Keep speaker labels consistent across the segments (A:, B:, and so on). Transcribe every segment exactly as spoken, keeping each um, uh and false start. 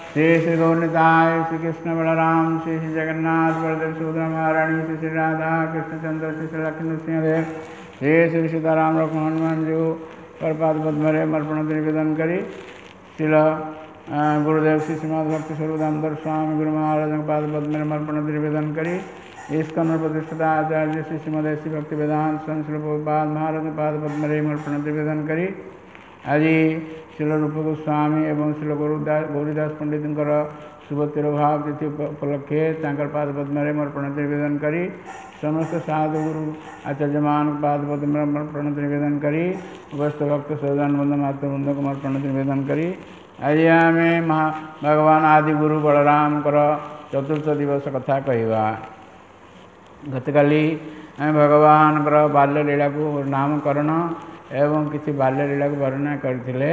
A: श्री श्री गौरताय श्री कृष्ण बलराम श्री श्री जगन्नाथ बलदेव सुभद्रा महारानी श्री श्री राधा कृष्णचंद्र श्री श्री लक्ष्मण सिंहदेव श्री श्री सीताराम लक्ष्मण हनुमान जी परपाद पद्मरे अर्पण निवेदन करी श्रील गुरुदेव श्री श्रीमद भक्ति स्वरूप दामोदर स्वामी गुरु महाराज पाद पद्मरे अर्पण निवेदन करी इस्कन प्रतिष्ठिता आचार्य श्री श्रीमद श्री भक्ति वेदांत संत पाद महाराज पाद पद्मरे अर्पण निवेदन करी आज शिल रूप गोस्वामी एवं शिल गौरदास गौरीदास पंडित शुभ तिरुभाव तिथि उपलक्षे तांकर पाद पद्मरे अर्पण निवेदन करी समस्त साधु गुरु आचार्य मान पाद पद्म अर्पण निवेदन करी उपस्थ भक्त सौदान बंद मातृवृंद को अर्पण निवेदन करी आज आम महा भगवान आदि गुरु बलराम चतुर्थ दिवस कथा कहवा गतकाली आम भगवान बाल्य लीला को नामकरण एवं किसी बाल्य लीला को वर्णना करते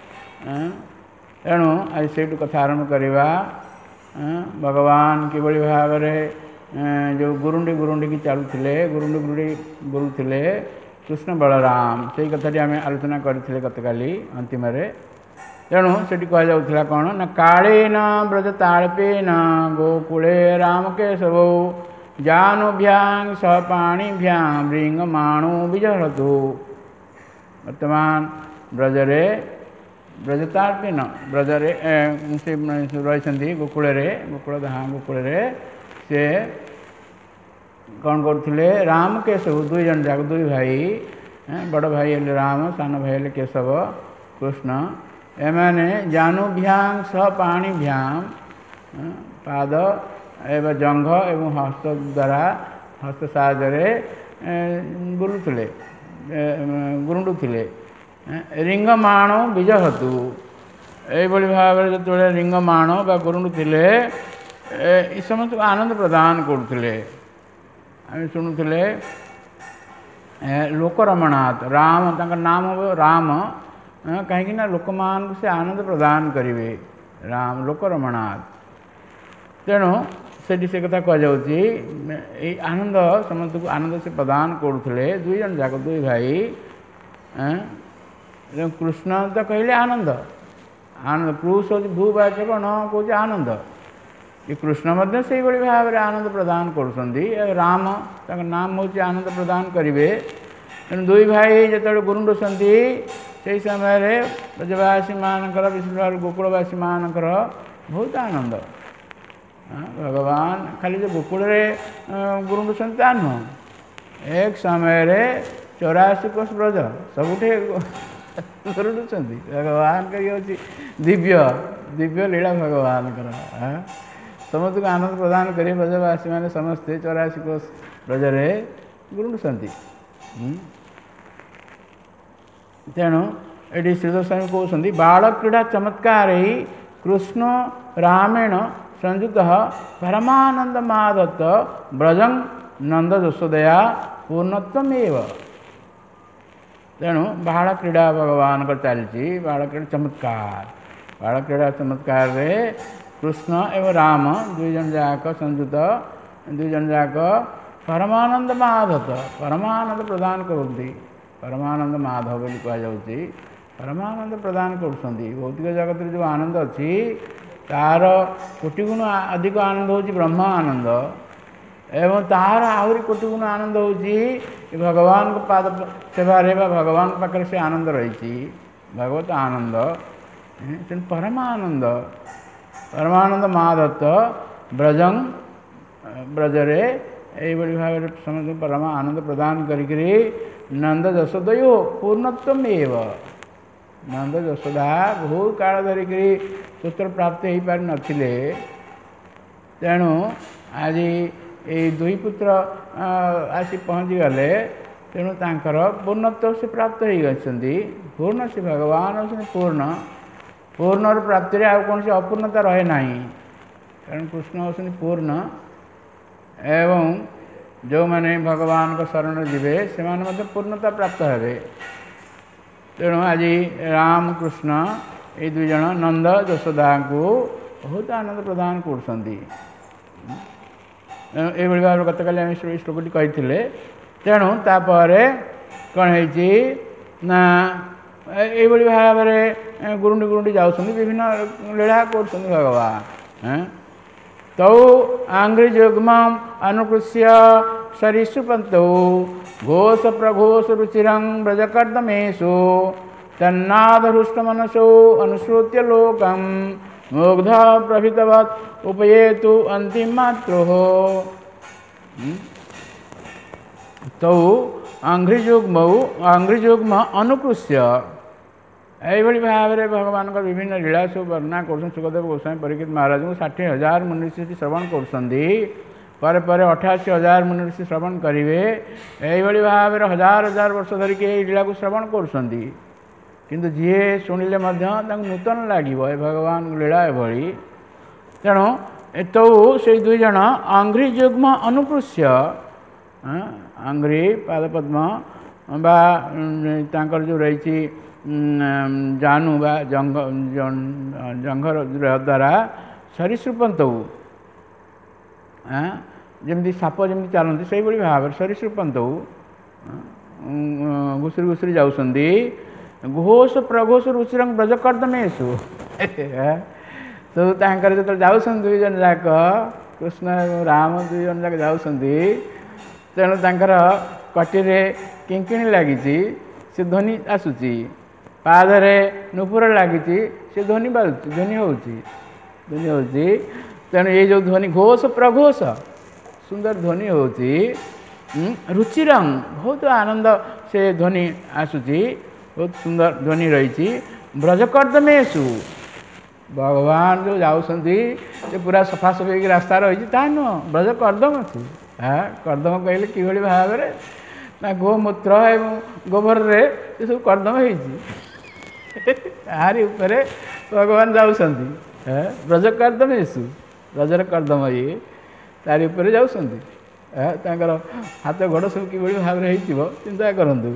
A: तेणु आज से कथा आरंभ करवा भगवान किभली भाव जो गुरुंडी गुरुंडी की चलुले गुरुंडी गुरुंडी गुरुले कृष्ण बलराम से कथाटी आम आलोचना करते गतकाली अंतिम तेणु से कहला कौन ना कालेन व्रजताड़पेन गोकुले रामकेशव जानुभ्यां सह पाणीभ्यां भृंगमाणो विजहतु वर्तमान ब्रजरे ब्रजताड़पेन ब्रजरे रही गोकुल गोकुल गोकुल से कौन करते राम केशव दुई जन जाक दुई भाई बड़ भाई हेले राम सान भाई हेले केशव कृष्ण एमाने जानुभ्यां सह पाणीभ्यां पाद एवं जंघ एवं हस्त द्वारा हस्त साहाय्य बुलुले गुरुंडुले रिंगमाण विजहतु यही भाव जो रिंगमाण बा गुरुंडुले ये समस्त आनंद प्रदान करते आम शुणुले लोकरमणात् राम तक नाम हो राम कहीं लोक मान से आनंद प्रदान करेंगे राम लोकरमणात् तेणु से कथा कहुच्छी आनंद समस्त को आनंद से प्रदान करते दुई जन जाक दुई भाई कृष्ण तो कहले आनंद आनंद पुरुष हूँ भूवाच्य कौन कौच आनंद ये कृष्ण मध्य से भाव में आनंद प्रदान कर राम तक नाम हूँ आनंद प्रदान करेंगे तेणु दुई भाई जो गुरुंडुंट से समय ब्रजवासी मानकर विशेष भाव गोकुलवासी मानकर बहुत आनंद भगवान खाली जो गोकुल गुरुंडुंट ता नुह एक समय चौरासी कोष ब्रज सबुठे गुरुंडुंट भगवान का ये दिव्य दिव्य लीला भगवान समस्त को आनंद प्रदान करें ब्रजवासी मैंने समस्ते चौरासी कोष ब्रजरे गुरुंडुंट तेणु ये श्रीधर स्वामी कहते बाल क्रीड़ा चमत्कार ही कृष्ण रामेण संयुक्त परमानंद मादत्त ब्रजं नंद जसोदया पूर्णत्वमेव तेणु बाल क्रीड़ा भगवान को चलती बाल क्रीड़ा चमत्कार बाल क्रीड़ा चमत्कार रे कृष्ण एवं राम दुई जन जाक संयुक्त दुई जन जाक परमानंद माधत परमानंद प्रदान करती परमानंद माधव बोली कहुच्छी परमानंद प्रदान कर भौतिक जगत जो आनंद अच्छी तार कोटि गुण अधिक आनंद हूँ ब्रह्म आनंद एवं तार आहरी कोटि गुण आनंद हूँ भगवान को पाद सेवारे भगवान पाखे से आनंद रही भगवत आनंद तेणु परमानंद परमानंद मादत्त ब्रजं ब्रजरे यही भाव समस्त परम आनंद प्रदान करी नंद जशोदयो पूर्णत्वमेव नंद जशोदा बहुत काल धरिक पुत्र प्राप्त हो पारि नथिले तेणु आज ये दुई पुत्र आसी पहुँची गले तेणु तांकर पूर्णत्व से प्राप्त हो गई पूर्ण से भगवान होती पूर्ण पूर्ण प्राप्ति आउ कौन से अपूर्णता रहे ना कारण कृष्ण होती पूर्ण एवं जो मैंने भगवान को शरण जीवे से माने पूर्णता प्राप्त हे तेणु आज राम कृष्ण ये दुई जन नंद जशोदा को बहुत आनंद प्रदान कर भाव गतकाली आम श्लोकटी कही तेणु तापर कौन है ना ଏଇଭଳି ଭାବରେ ଗୁରୁଣ୍ଡି ଗୁରୁଣ୍ଡି ଯାଉଛନ୍ତି, ବିଭିନ୍ନ ଲୀଳା କରୁଛନ୍ତି ଭଗବାନ। ତୌ ଆଙ୍ଘ୍ରି ଯୁଗ୍ମମ୍ ଅନୁକୃଷ୍ୟ ସରୀସୃପନ୍ତୌ ଘୋଷ ପ୍ରଘୋଷ ରୁଚିରଂ ବ୍ରଜକର୍ଦମେଷୁ ତନ୍ନାଦ ହୃଷ୍ଟମନସୋ ଅନୁସୃତ୍ୟ ଲୋକଂ ମୁଗ୍ଧ ପ୍ରଭୃତବତ୍ ଉପୟେତୁ ଅନ୍ତିମାତ୍ରୋଃ। ତୌ ଆଙ୍ଘ୍ରିଯୁଗ୍ମୌ ଆଙ୍ଘ୍ରିଯୁଗ୍ମ ଅନୁକୃଷ୍ୟ, ଏଇଭଳି ଭାବରେ ଭଗବାନଙ୍କ ବିଭିନ୍ନ ଲୀଳା ସବୁ ବର୍ଣ୍ଣନା କରୁଛନ୍ତି। ସୁଖଦେବ ଗୋସ୍ୱାମୀ ପରୀକ୍ଷିତ ମହାରାଜଙ୍କୁ ଷାଠିଏ ହଜାର ମୁନିଋଷି ଶ୍ରବଣ କରୁଛନ୍ତି। ପରେ ପରେ ଅଠାଅଶୀ ହଜାର ମୁନିଋଷି ଶ୍ରବଣ କରିବେ। ଏଇଭଳି ଭାବରେ ହଜାର ହଜାର ବର୍ଷ ଧରିକି ଏଇ ଲୀଳାକୁ ଶ୍ରବଣ କରୁଛନ୍ତି। କିନ୍ତୁ ଯିଏ ଶୁଣିଲେ ମଧ୍ୟ ତାଙ୍କୁ ନୂତନ ଲାଗିବ ଏ ଭଗବାନଙ୍କ ଲୀଳା ଏଭଳି। ତେଣୁ ତୌ ସେଇ ଦୁଇ ଜଣ ଆଙ୍ଘ୍ରିଯୁଗ୍ମ ଅନୁକୃଷ୍ୟ, ଆଙ୍ଘ୍ରି ପାଦପଦ୍ମ ବା ତାଙ୍କର ଯେଉଁ ରହିଛି ଜାନୁ ବା ଜଙ୍ଘ ଜଙ୍ଘର ଦ୍ୱାରା ସରୀସୃପନ୍ତୌ, ଯେମିତି ସାପ ଯେମିତି ଚାଲନ୍ତି ସେଇଭଳି ଭାବରେ ସରୀସୃପନ୍ତୌ ଘୁଷୁରି ଘୁଷୁରି ଯାଉଛନ୍ତି। ଘୋଷ ପ୍ରଘୋଷ ରୁଚିରଂ ବ୍ରଜକର୍ଦମେଷୁ, ସବୁ ତାଙ୍କର ଯେତେବେଳେ ଯାଉଛନ୍ତି ଦୁଇ ଜଣ ଯାକ, କୃଷ୍ଣ ଏବଂ ରାମ ଦୁଇ ଜଣ ଯାକ ଯାଉଛନ୍ତି, ତେଣୁ ତାଙ୍କର କଟିରେ କିଙ୍କିଣୀ ଲାଗିଛି, ସେ ଧ୍ୱନି ଆସୁଛି। ପାଦରେ ନୂପୁର ଲାଗିଛି, ସେ ଧ୍ୱନି ବାଜୁଛି, ଧ୍ୱନି ହେଉଛି ଧ୍ୱନି ହେଉଛି ତେଣୁ ଏଇ ଯେଉଁ ଧ୍ୱନି ଘୋଷ ପ୍ରଘୋଷ ସୁନ୍ଦର ଧ୍ୱନି ହେଉଛି। ରୁଚିରଂ, ବହୁତ ଆନନ୍ଦ ସେ ଧ୍ୱନି ଆସୁଛି, ବହୁତ ସୁନ୍ଦର ଧ୍ୱନି ରହିଛି। ବ୍ରଜକର୍ଦମେଷୁ, ଭଗବାନ ଯେଉଁ ଯାଉଛନ୍ତି ସେ ପୁରା ସଫାସଫି ହେଇକି ରାସ୍ତା ରହିଛି ତା ନୁହଁ, ବ୍ରଜ କର୍ଦ୍ଦମ ଅଛି। ହଁ, କର୍ଦ୍ଦମ କହିଲେ କିଭଳି ଭାବରେ ନା ଗୋମୂତ୍ର ଏବଂ ଗୋବରରେ ସେ ସବୁ କର୍ଦ୍ଦମ ହେଇଛି, ତାହାରି ଉପରେ ଭଗବାନ ଯାଉଛନ୍ତି। ବ୍ରଜ କର୍ଦ୍ଦମେଷୁ, ବ୍ରଜର କର୍ଦ୍ଦମ ଇଏ ତାରି ଉପରେ ଯାଉଛନ୍ତି। ତାଙ୍କର ହାତ ଗୋଡ଼ ସବୁ କିଭଳି ଭାବରେ ହେଇଥିବ ଚିନ୍ତା କରନ୍ତୁ।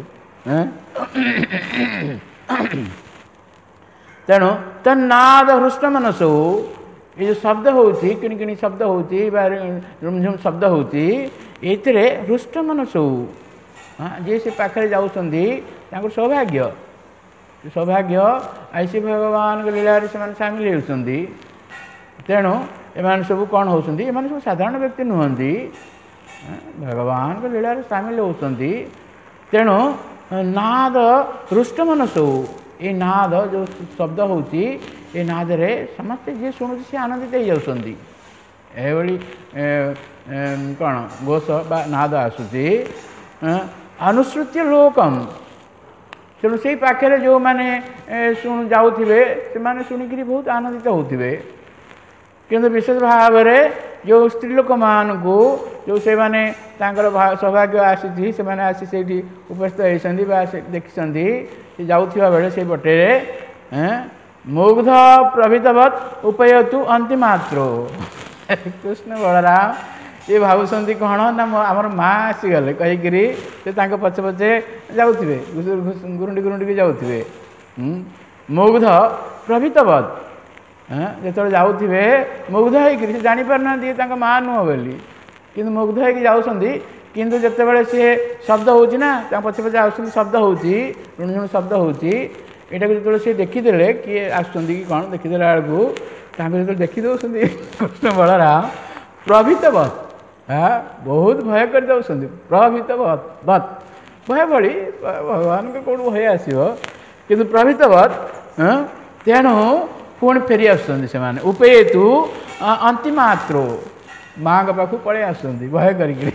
A: ତେଣୁ ତନ୍ନାଦ ହୃଷ୍ଟମନସୌ, ଏ ଯେଉଁ ଶବ୍ଦ ହେଉଛି, କିଣି କିଣି ଶବ୍ଦ ହେଉଛି ବା ଝୁମଝୁମ ଶବ୍ଦ ହେଉଛି, ଏଇଥିରେ ହୃଷ୍ଟମନସୌ, ଯିଏ ସେ ପାଖରେ ଯାଉଛନ୍ତି ତାଙ୍କର ସୌଭାଗ୍ୟ, ସୌଭାଗ୍ୟ ଆଇସି ଭଗବାନଙ୍କ ଲୀଳାରେ ସେମାନେ ସାମିଲ ହେଉଛନ୍ତି। ତେଣୁ ଏମାନେ ସବୁ କ'ଣ ହେଉଛନ୍ତି, ଏମାନେ ସବୁ ସାଧାରଣ ବ୍ୟକ୍ତି ନୁହନ୍ତି, ଭଗବାନଙ୍କ ଲୀଳାରେ ସାମିଲ ହେଉଛନ୍ତି। ତେଣୁ ନାଦ ହୃଷ୍ଟମନସୌ, ଏ ନାଦ ଯେଉଁ ଶବ୍ଦ ହେଉଛି, ଏ ନାଦରେ ସମସ୍ତେ ଯିଏ ଶୁଣୁଛି ସେ ଆନନ୍ଦିତ ହେଇଯାଉଛନ୍ତି। ଏଭଳି କ'ଣ ଘୋଷ ବା ନାଦ ଆସୁଛି। ଅନୁସୃତ୍ୟ ଲୋକମ୍, ତେଣୁ ସେଇ ପାଖରେ ଯେଉଁମାନେ ଶୁଣୁ ଯାଉଥିବେ ସେମାନେ ଶୁଣିକିରି ବହୁତ ଆନନ୍ଦିତ ହେଉଥିବେ। କିନ୍ତୁ ବିଶେଷ ଭାବରେ ଯେଉଁ ସ୍ତ୍ରୀ ଲୋକମାନଙ୍କୁ, ଯେଉଁ ସେମାନେ ତାଙ୍କର ସୌଭାଗ୍ୟ ଆସିଛି, ସେମାନେ ଆସି ସେଇଠି ଉପସ୍ଥିତ ହେଇଛନ୍ତି ବା ଦେଖିଛନ୍ତି ଯାଉଥିବା ବେଳେ ସେଇ ପଟରେ ମୁଗ୍ଧ ପ୍ରଭୃତବତ୍ ଉପୟତୁ ଅନ୍ତିମାତ୍ରୋ। କୃଷ୍ଣ ବଳରାମ ଇଏ ଭାବୁଛନ୍ତି କ'ଣ ନା ଆମର ମା ଆସିଗଲେ କହିକିରି ସେ ତାଙ୍କ ପଛେ ପଛେ ଯାଉଥିବେ, ଗୁରୁଣ୍ଡି ଗୁରୁଣ୍ଡିକି ଯାଉଥିବେ। ମୁଗ୍ଧ ପ୍ରଭୃତବତ୍, ଯେତେବେଳେ ଯାଉଥିବେ ମୁଗ୍ଧ ହେଇକିରି, ସେ ଜାଣିପାରୁନାହାନ୍ତି ତାଙ୍କ ମା ନୁହଁ ବୋଲି, କିନ୍ତୁ ମୁଗ୍ଧ ହେଇକି ଯାଉଛନ୍ତି। କିନ୍ତୁ ଯେତେବେଳେ ସିଏ ଶବ୍ଦ ହେଉଛି ନା, ତାଙ୍କ ପଛେ ପଛେ ଆସୁଛନ୍ତି, ଶବ୍ଦ ହେଉଛି, ରୁଣୁ ଝୁଣୁ ଶବ୍ଦ ହେଉଛି, ଏଇଟାକୁ ଯେତେବେଳେ ସିଏ ଦେଖିଦେଲେ କିଏ ଆସୁଛନ୍ତି କି କ'ଣ, ଦେଖିଦେଲା ବେଳକୁ ତାଙ୍କୁ ଯେତେବେଳେ ଦେଖିଦେଉଛନ୍ତି କୃଷ୍ଣ ବଳରାମ ପ୍ରଭୃତବତ୍, ବହୁତ ଭୟ କରି ଯାଉଛନ୍ତି। ପ୍ରଭୃତବତ୍ ବତ୍, ଭୟ ଭଳି, ଭଗବାନଙ୍କ କେଉଁଠୁ ଭୟ ଆସିବ, କିନ୍ତୁ ପ୍ରଭୃତବତ୍। ତେଣୁ ପୁଣି ଫେରି ଆସୁଛନ୍ତି ସେମାନେ। ଉପୟେତୁ ଅନ୍ତିମାତ୍ରୋ, ମାଆଙ୍କ ପାଖକୁ ପଳେଇ ଆସୁଛନ୍ତି ଭୟ କରିକିରି।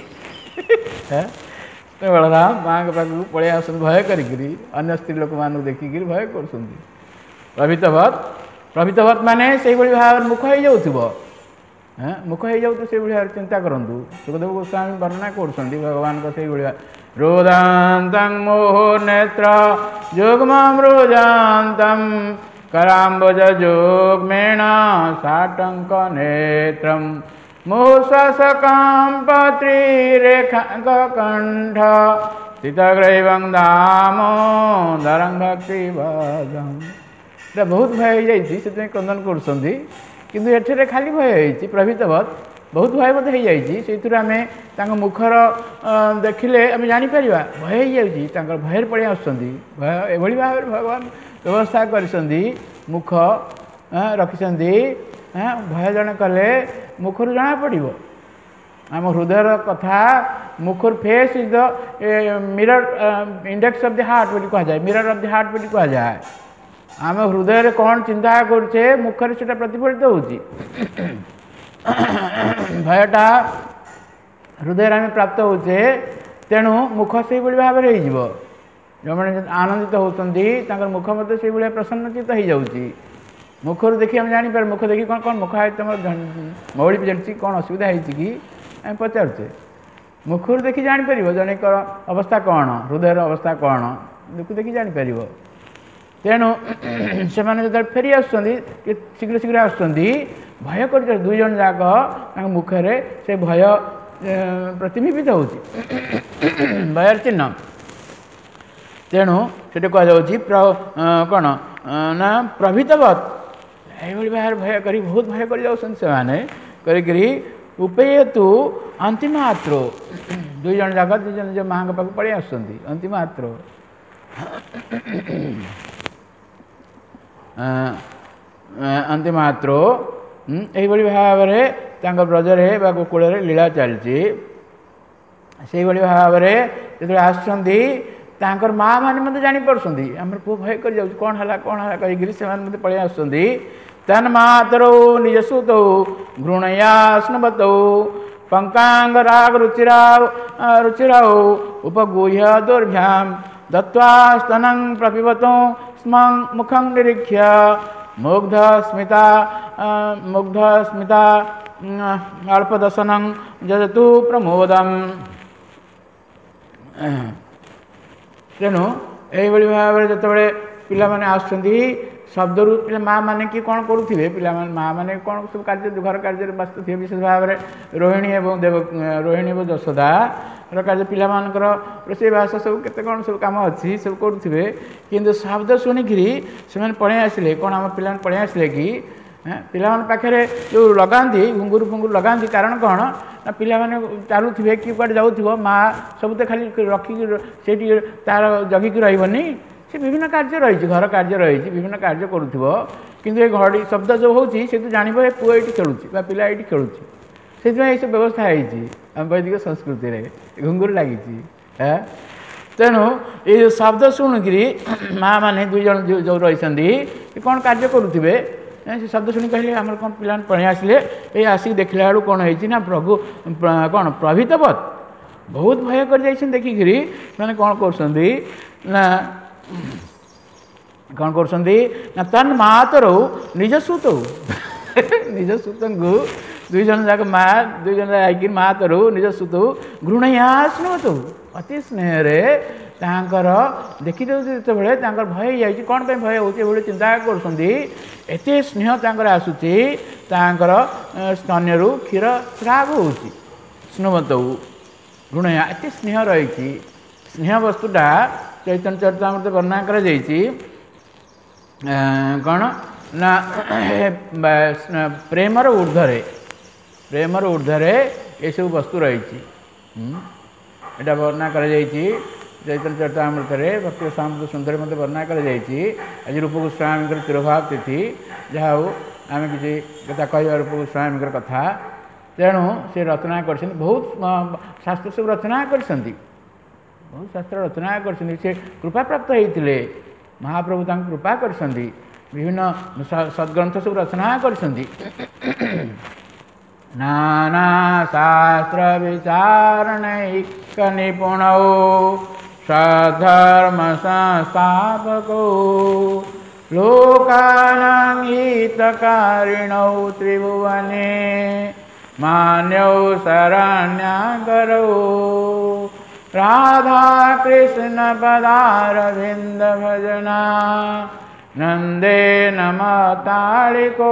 A: ବଳରାମ ମାଆଙ୍କ ପାଖକୁ ପଳେଇ ଆସୁଛନ୍ତି ଭୟ କରିକିରି, ଅନ୍ୟ ସ୍ତ୍ରୀ ଲୋକମାନଙ୍କୁ ଦେଖିକିରି ଭୟ କରୁଛନ୍ତି। ପ୍ରଭୃତବତ୍, ପ୍ରଭୃତବତ୍ ମାନେ ସେଇଭଳି ଭାବରେ ମୁଖ ହେଇଯାଉଥିବ, ମୁଖ ହେଇଯାଉଥିବ ସେଇଭଳି ଭାବରେ ଚିନ୍ତା କରନ୍ତୁ। ସୁଖଦେବ ଗୋସ୍ୱାମୀ ବର୍ଣ୍ଣନା କରୁଛନ୍ତି ଭଗବାନଙ୍କ ସେଇଭଳି ରୋଦାନ୍ତଂ ମୋହ ନେତ୍ର ଯୁଗ୍ମଂ ରୋଜାନ୍ତଂ କରାମ୍ବଜ ଯୋଗ୍ମେଣ ଷାଟଙ୍କ ନେତ୍ରಂ ମୋହଶ୍ୱାସକାଂ ପତ୍ରିରେଖାଙ୍କ କଣ୍ଠ ସ୍ଥିତଗ୍ରୈବଂ ଦାମୋଦରଂ ଭକ୍ତିବଦଂ। ଏଇଟା ବହୁତ ଭୟ ହେଇଯାଇଛି, ସେଥିପାଇଁ କ୍ରନ୍ଦନ କରୁଛନ୍ତି। କିନ୍ତୁ ଏଠାରେ ଖାଲି ଭୟ ହେଇଛି ପ୍ରଭୃତବତ୍, ବହୁତ ଭୟବୋଧ ହେଇଯାଇଛି। ସେଇଥିରୁ ଆମେ ତାଙ୍କ ମୁଖର ଦେଖିଲେ ଆମେ ଜାଣିପାରିବା ଭୟ ହେଇଯାଉଛି, ତାଙ୍କର ଭୟରେ ପଳେଇ ଆସୁଛନ୍ତି। ଭୟ ଏଭଳି ଭାବରେ ଭଗବାନ ବ୍ୟବସ୍ଥା କରିଛନ୍ତି, ମୁଖ ରଖିଛନ୍ତି। ଭୟ ଜଣେ କଲେ ମୁଖରୁ ଜଣାପଡ଼ିବ ଆମ ହୃଦୟର କଥା। ମୁଖରୁ face is the mirror index of the heart ବୋଲି କୁହାଯାଏ, ମିରର ଅଫ୍ ଦି ହାର୍ଟ ବୋଲି କୁହାଯାଏ। ଆମ ହୃଦୟରେ କ'ଣ ଚିନ୍ତା କରୁଛେ ମୁଖରେ ସେଇଟା ପ୍ରତିଫଳିତ ହେଉଛି। ଭୟଟା ହୃଦୟରେ ଆମେ ପ୍ରାପ୍ତ ହେଉଛେ, ତେଣୁ ମୁଖ ସେଇଭଳି ଭାବରେ ହେଇଯିବ। ଯେଉଁମାନେ ଆନନ୍ଦିତ ହେଉଛନ୍ତି ତାଙ୍କର ମୁଖ ମଧ୍ୟ ସେଇଭଳିଆ ପ୍ରସନ୍ନଚିତ ହେଇଯାଉଛି। ମୁଖରୁ ଦେଖି ଆମେ ଜାଣିପାରୁ, ମୁଖ ଦେଖି କ'ଣ କ'ଣ ମୁଖ ତମର ମଉଳି ଚାଲିଛି, କ'ଣ ଅସୁବିଧା ହେଇଛି କି ଆମେ ପଚାରୁଛେ। ମୁଖରୁ ଦେଖି ଜାଣିପାରିବ ଜଣେଙ୍କର ଅବସ୍ଥା କ'ଣ, ହୃଦୟର ଅବସ୍ଥା କ'ଣ, ମୁଖ ଦେଖି ଜାଣିପାରିବ। ତେଣୁ ସେମାନେ ଯେତେବେଳେ ଫେରି ଆସୁଛନ୍ତି, ଶୀଘ୍ର ଶୀଘ୍ର ଆସୁଛନ୍ତି, ଭୟ କରିଛନ୍ତି ଦୁଇ ଜଣ ଯାକ, ତାଙ୍କ ମୁଖରେ ସେ ଭୟ ପ୍ରତିବିମ୍ବିତ ହେଉଛି, ଭୟର ଚିହ୍ନ। ତେଣୁ ସେଠି କୁହାଯାଉଛି କ'ଣ ନା ପ୍ରଭୃତବତ୍, ଏଇଭଳି ଭାବରେ ଭୟ କରି ବହୁତ ଭୟ କରି ଯାଉଛନ୍ତି ସେମାନେ, କରିକିରି ଉପେୟତୁ ଅନ୍ତିମ ଆତ୍ର, ଦୁଇ ଜଣ ଯାକ ଦୁଇ ଜଣ ନିଜ ମାଙ୍କ ପାଖକୁ ପଳେଇ ଆସୁଛନ୍ତି। ଅନ୍ତିମ ଆତ୍ର ଅନ୍ତିମ ଆତ୍ର ଏହିଭଳି ଭାବରେ ତାଙ୍କ ବ୍ରଜରେ ବା ଗୋକୁଳରେ ଲୀଳା ଚାଲିଛି। ସେଇଭଳି ଭାବରେ ଯେତେବେଳେ ଆସୁଛନ୍ତି ତାଙ୍କର ମା ମାନେ ମଧ୍ୟ ଜାଣିପାରୁଛନ୍ତି ଆମର ପୁଅ ଭୟ କରି ଯାଉଛି, କ'ଣ ହେଲା କ'ଣ ହେଲା କହିକିରି ସେମାନେ ମଧ୍ୟ ପଳେଇ ଆସୁଛନ୍ତି। ତନ୍ ମାତରୌ ନିଜ ସୁତୌ ଘୃଣୟା ସ୍ନବତୌ ପଙ୍କାଙ୍ଗ ରାଗ ରୁଚିରାଉ ରୁଚିରାଉ ଉପଗୁହ୍ୟ ଦୌର୍ଭ୍ୟାମ୍ ଦତ୍ତ୍ୱା ସ୍ତନଂ ପ୍ରପିବତୌ ସ୍ମଂ ମୁଖଂ ନିରୀକ୍ଷ୍ୟ ମୁଗ୍ଧ ସ୍ମିତା ମୁଗ୍ଧ ସ୍ମିତା ଅଳ୍ପଦଶନଂ ଯଜତୁ ପ୍ରମୋଦମ୍। ତେଣୁ ଏଇଭଳି ଭାବରେ ଯେତେବେଳେ ପିଲାମାନେ ଆସୁଛନ୍ତି ଶବ୍ଦରୁ, ପିଲା ମା ମାନେ କି କ'ଣ କରୁଥିବେ, ପିଲାମାନେ ମା ମାନେ କ'ଣ ସବୁ କାର୍ଯ୍ୟ ଘର କାର୍ଯ୍ୟରେ ବ୍ୟସ୍ତ ଥିବେ। ବିଶେଷ ଭାବରେ ରୋହିଣୀ ଏବଂ ଦେବ ରୋହିଣୀ ଏବଂ ଯଶୋଦାର କାର୍ଯ୍ୟ, ପିଲାମାନଙ୍କର ରୋଷେଇବାସ ସବୁ କେତେ କ'ଣ ସବୁ କାମ ଅଛି ସବୁ କରୁଥିବେ। କିନ୍ତୁ ଶବ୍ଦ ଶୁଣିକିରି ସେମାନେ ପଳେଇ ଆସିଲେ, କ'ଣ ଆମ ପିଲାମାନେ ପଳେଇ ଆସିଲେ କି, ପିଲାମାନଙ୍କ ପାଖରେ ଯେଉଁ ଲଗାନ୍ତି ଘୁଙ୍ଗୁରୁ ଫୁଙ୍ଗୁରୁ ଲଗାନ୍ତି, କାରଣ କ'ଣ ନା ପିଲାମାନେ ଚାଲୁଥିବେ କି କୁଆଡ଼େ ଯାଉଥିବ, ମା ସବୁ ତ ଖାଲି ରଖିକି ସେଇଠି ତା'ର ଜଗିକି ରହିବନି, ସେ ବିଭିନ୍ନ କାର୍ଯ୍ୟ ରହିଛି, ଘର କାର୍ଯ୍ୟ ରହିଛି, ବିଭିନ୍ନ କାର୍ଯ୍ୟ କରୁଥିବ। କିନ୍ତୁ ଏ ଘଡ଼ି ଶବ୍ଦ ଯେଉଁ ହେଉଛି ସେ ତ ଜାଣିବ ଏ ପୁଅ ଏଇଠି ଖେଳୁଛି ବା ପିଲା ଏଇଠି ଖେଳୁଛି। ସେଥିପାଇଁ ଏସବୁ ବ୍ୟବସ୍ଥା ହେଇଛି ଆମ ବୈଦିକ ସଂସ୍କୃତିରେ, ଘୁଙ୍ଗୁରୁ ଲାଗିଛି। ତେଣୁ ଏଇ ଯେଉଁ ଶବ୍ଦ ଶୁଣିକିରି ମା ମାନେ ଦୁଇ ଜଣ ଯେଉଁ ରହିଛନ୍ତି କ'ଣ କାର୍ଯ୍ୟ କରୁଥିବେ, ସେ ଶବ୍ଦ ଶୁଣି କହିଲେ ଆମର କ'ଣ ପିଲାମାନେ ପଳେଇ ଆସିଲେ। ଏଇ ଆସିକି ଦେଖିଲା ବେଳକୁ କ'ଣ ହେଇଛି ନା ପ୍ରଭୁ କ'ଣ ପ୍ରଭୃତବତ୍, ବହୁତ ଭୟ କରି ଯାଇଛନ୍ତି। ଦେଖିକିରି ସେମାନେ କ'ଣ କରୁଛନ୍ତି ନା କ'ଣ କରୁଛନ୍ତି ନା ତନ୍ ମାତରୌ ନିଜ ସୁତୌ, ନିଜ ସୁତଙ୍କୁ ଦୁଇ ଜଣ ଯାକ ମା ଦୁଇ ଜଣ ଯାଇକି ମା ତରୁ ନିଜ ସୁତୌ ଘୃଣୟା ସ୍ନବତୌ, ଅତି ସ୍ନେହରେ ତାଙ୍କର ଦେଖିଦେଉଛି। ଯେତେବେଳେ ତାଙ୍କର ଭୟ ହେଇଯାଇଛି, କ'ଣ ପାଇଁ ଭୟ ହେଉଛି ଏଭଳି ଚିନ୍ତା କରୁଛନ୍ତି, ଏତେ ସ୍ନେହ ତାଙ୍କର ଆସୁଛି, ତାଙ୍କର ସ୍ତନ୍ୟରୁ କ୍ଷୀର ସ୍ରାବ ହେଉଛି। ସ୍ନବତୌ ଘୃଣୟା, ଏତେ ସ୍ନେହ ରହିଛି। ସ୍ନେହ ବସ୍ତୁଟା ଚୈତନ୍ୟ ଚରିତାମୃତରେ ବର୍ଣ୍ଣନା କରାଯାଇଛି କ'ଣ ନା ପ୍ରେମର ଉର୍ଦ୍ଧ୍ୱରେ, ପ୍ରେମର ଉର୍ଦ୍ଧ୍ୱରେ ଏସବୁ ବସ୍ତୁ ରହିଛି। ଏଇଟା ବର୍ଣ୍ଣନା କରାଯାଇଛି ଚୈତନ୍ୟ ଚରିତାମୃତରେ, ଭକ୍ତି ରସାମୃତ ସୁନ୍ଦର ମଧ୍ୟ ବର୍ଣ୍ଣନା କରାଯାଇଛି। ଆଜି ରୂପଗୋସ୍ୱାମୀଙ୍କର ତିରୋଭାବ ତିଥି, ଯାହା ହଉ ଆମେ କିଛି କଥା କହିବା ରୂପଗୋସ୍ୱାମୀଙ୍କର କଥା। ତେଣୁ ସେ ରଚନା କରିଛନ୍ତି, ବହୁତ ଶାସ୍ତ୍ର ସବୁ ରଚନା କରିଛନ୍ତି, ବହୁତ ଶାସ୍ତ୍ର ରଚନା କରିଛନ୍ତି। ସେ କୃପାପ୍ରାପ୍ତ ହେଇଥିଲେ, ମହାପ୍ରଭୁ ତାଙ୍କୁ କୃପା କରିଛନ୍ତି, ବିଭିନ୍ନ ସଦ୍ଗ୍ରନ୍ଥ ସବୁ ରଚନା କରିଛନ୍ତି। ନାନା ଶାସ୍ତ୍ର ବିଚାରଣୈକ ନିପୁଣୌ ସଧର୍ମ ସଂସ୍ଥାପକୌ ଲୋକାନାଂ ହିତକାରିଣୌ ତ୍ରିଭୁବନେ ମାନ୍ୟୌ ଶରଣ୍ୟାଗରୌ राधा कृष्ण पदारविंद भजना नंदे नमतालिको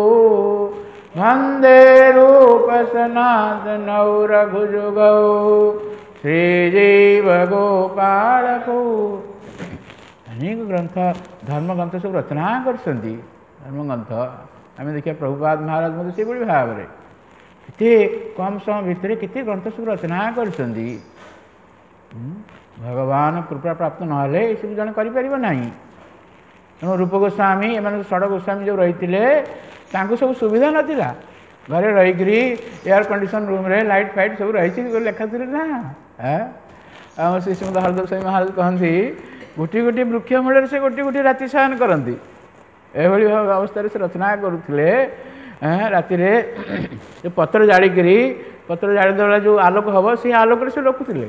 A: वंदे रूप सनातनौ रघुजुगौ श्रीजीव गोपालको। अनेक ग्रंथ धर्म ग्रंथ सब रचना कर धर्म ग्रंथ आम देखिए प्रभुपाद महाराज मत से भाव में କେତେ କମ୍ ସମୟ ଭିତରେ କେତେ ଗ୍ରନ୍ଥ ସବୁ ରଚନା କରିଛନ୍ତି। ଭଗବାନ କୃପା ପ୍ରାପ୍ତ ନହେଲେ ଏସବୁ ଜଣେ କରିପାରିବ ନାହିଁ। ତେଣୁ ରୂପ ଗୋସ୍ୱାମୀ ଏମାନେ ଷଡ଼ ଗୋସ୍ୱାମୀ ଯେଉଁ ରହିଥିଲେ ତାଙ୍କୁ ସବୁ ସୁବିଧା ନଥିଲା। ଘରେ ରହିକରି ଏୟାର କଣ୍ଡିସନ ରୁମ୍ରେ ଲାଇଟ୍ ଫାଇଟ୍ ସବୁ ରହିଛି ଲେଖାଥିଲେ ନା। ଆମ ଶ୍ରୀ ଶ୍ରୀମଦ ହରଦେବ ସ୍ୱାମୀ ମହାରାଜ କହନ୍ତି ଗୋଟିଏ ଗୋଟିଏ ବୃକ୍ଷ ମୂଳରେ ସେ ଗୋଟିଏ ଗୋଟିଏ ରାତି ଶୟନ କରନ୍ତି। ଏଭଳି ଅବସ୍ଥାରେ ସେ ରଚନା କରୁଥିଲେ। ରାତିରେ ପତ୍ର ଜାଳିକିରି ପତ୍ର ଜାଳିଦେଲା ଯେଉଁ ଆଲୋକ ହେବ ସେଇ ଆଲୋକରେ ସେ ରଖୁଥିଲେ।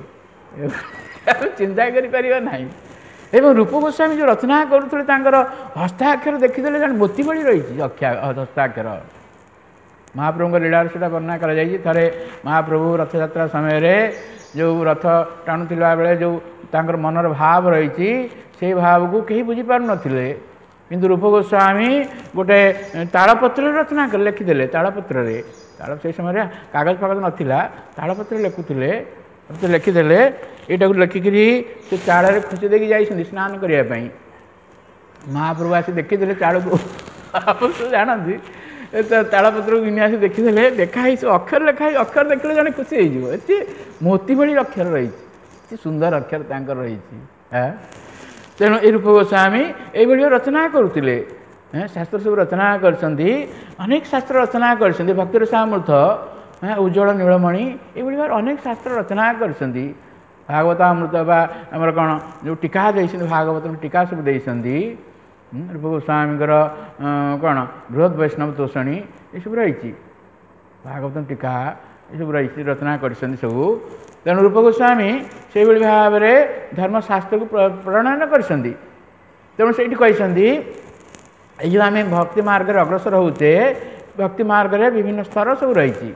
A: ଚିନ୍ତା କରିପାରିବା ନାହିଁ। ଏବଂ ରୂପ ଗୋସ୍ୱାମୀ ଯେଉଁ ରଚନା କରୁଥିଲେ ତାଙ୍କର ହସ୍ତାକ୍ଷର ଦେଖିଦେଲେ ଜଣେ ମୋତି ଭଳି ରହିଛି ଅକ୍ଷା ହସ୍ତାକ୍ଷର। ମହାପ୍ରଭୁଙ୍କ ଲୀଳାରେ ସେଇଟା ବର୍ଣ୍ଣନା କରାଯାଇଛି। ଥରେ ମହାପ୍ରଭୁ ରଥଯାତ୍ରା ସମୟରେ ଯେଉଁ ରଥ ଟାଣୁଥିଲା ବେଳେ ଯେଉଁ ତାଙ୍କର ମନର ଭାବ ରହିଛି ସେଇ ଭାବକୁ କେହି ବୁଝିପାରୁନଥିଲେ। କିନ୍ତୁ ରୂପ ଗୋସ୍ୱାମୀ ଗୋଟେ ତାଳପତ୍ରରେ ରଚନା କଲେ ଲେଖିଦେଲେ। ତାଳପତ୍ରରେ ତାଳ ସେଇ ସମୟରେ କାଗଜ ଫାଗଜ ନଥିଲା ତାଳପତ୍ରରେ ଲେଖୁଥିଲେ। ଲେଖିଦେଲେ ଏଇଟାକୁ ଲେଖିକିରି ସେ ଚାଳରେ ଖୁସି ଦେଇକି ଯାଇଛନ୍ତି ସ୍ନାନ କରିବା ପାଇଁ। ମହାପ୍ରଭୁ ଆସି ଦେଖିଦେଲେ ଚାଳକୁ। ଆପଣ ଜାଣନ୍ତି ତାଳପତ୍ରକୁ ଘିନି ଆସି ଦେଖିଦେଲେ ଲେଖା ହେଇଛି ଅକ୍ଷର ଲେଖା ହେଇଛି। ଅକ୍ଷର ଦେଖିଲେ ଜଣେ ଖୁସି ହେଇଯିବ। ଏତେ ମୋତି ଭଳି ଅକ୍ଷର ରହିଛି ଏତେ ସୁନ୍ଦର ଅକ୍ଷର ତାଙ୍କର ରହିଛି। ତେଣୁ ଏ ରୂପ ଗୋସ୍ୱାମୀ ଏଇଭଳି ରଚନା କରୁଥିଲେ। ଶାସ୍ତ୍ର ସବୁ ରଚନା କରିଛନ୍ତି। ଅନେକ ଶାସ୍ତ୍ର ରଚନା କରିଛନ୍ତି। ଭକ୍ତିର ସାମର୍ଥ ଉଜ୍ଜ୍ୱଳ ନୀଳମଣି ଏଇଭଳି ଭାବରେ ଅନେକ ଶାସ୍ତ୍ର ରଚନା କରିଛନ୍ତି। ଭାଗବତ ଅମୃତ ବା ଆମର କ'ଣ ଯେଉଁ ଟୀକା ଦେଇଛନ୍ତି ଭାଗବତ ଟୀକା ସବୁ ଦେଇଛନ୍ତି। ରୂପ ଗୋସ୍ୱାମୀଙ୍କର କ'ଣ ବୃହତ୍ ବୈଷ୍ଣବ ତୋଷଣୀ ଏସବୁ ରହିଛି। ଭାଗବତ ଟୀକା ଏସବୁ ରହିଛି ରଚନା କରିଛନ୍ତି ସବୁ। ତେଣୁ ରୂପ ଗୋସ୍ୱାମୀ ସେଇଭଳି ଭାବରେ ଧର୍ମଶାସ୍ତ୍ରକୁ ପ୍ରଣୟନ କରିଛନ୍ତି। ତେଣୁ ସେଇଠି କହିଛନ୍ତି ଏଇ ଯେଉଁ ଆମେ ଭକ୍ତି ମାର୍ଗରେ ଅଗ୍ରସର ହେଉଛେ ଭକ୍ତି ମାର୍ଗରେ ବିଭିନ୍ନ ସ୍ତର ସବୁ ରହିଛି।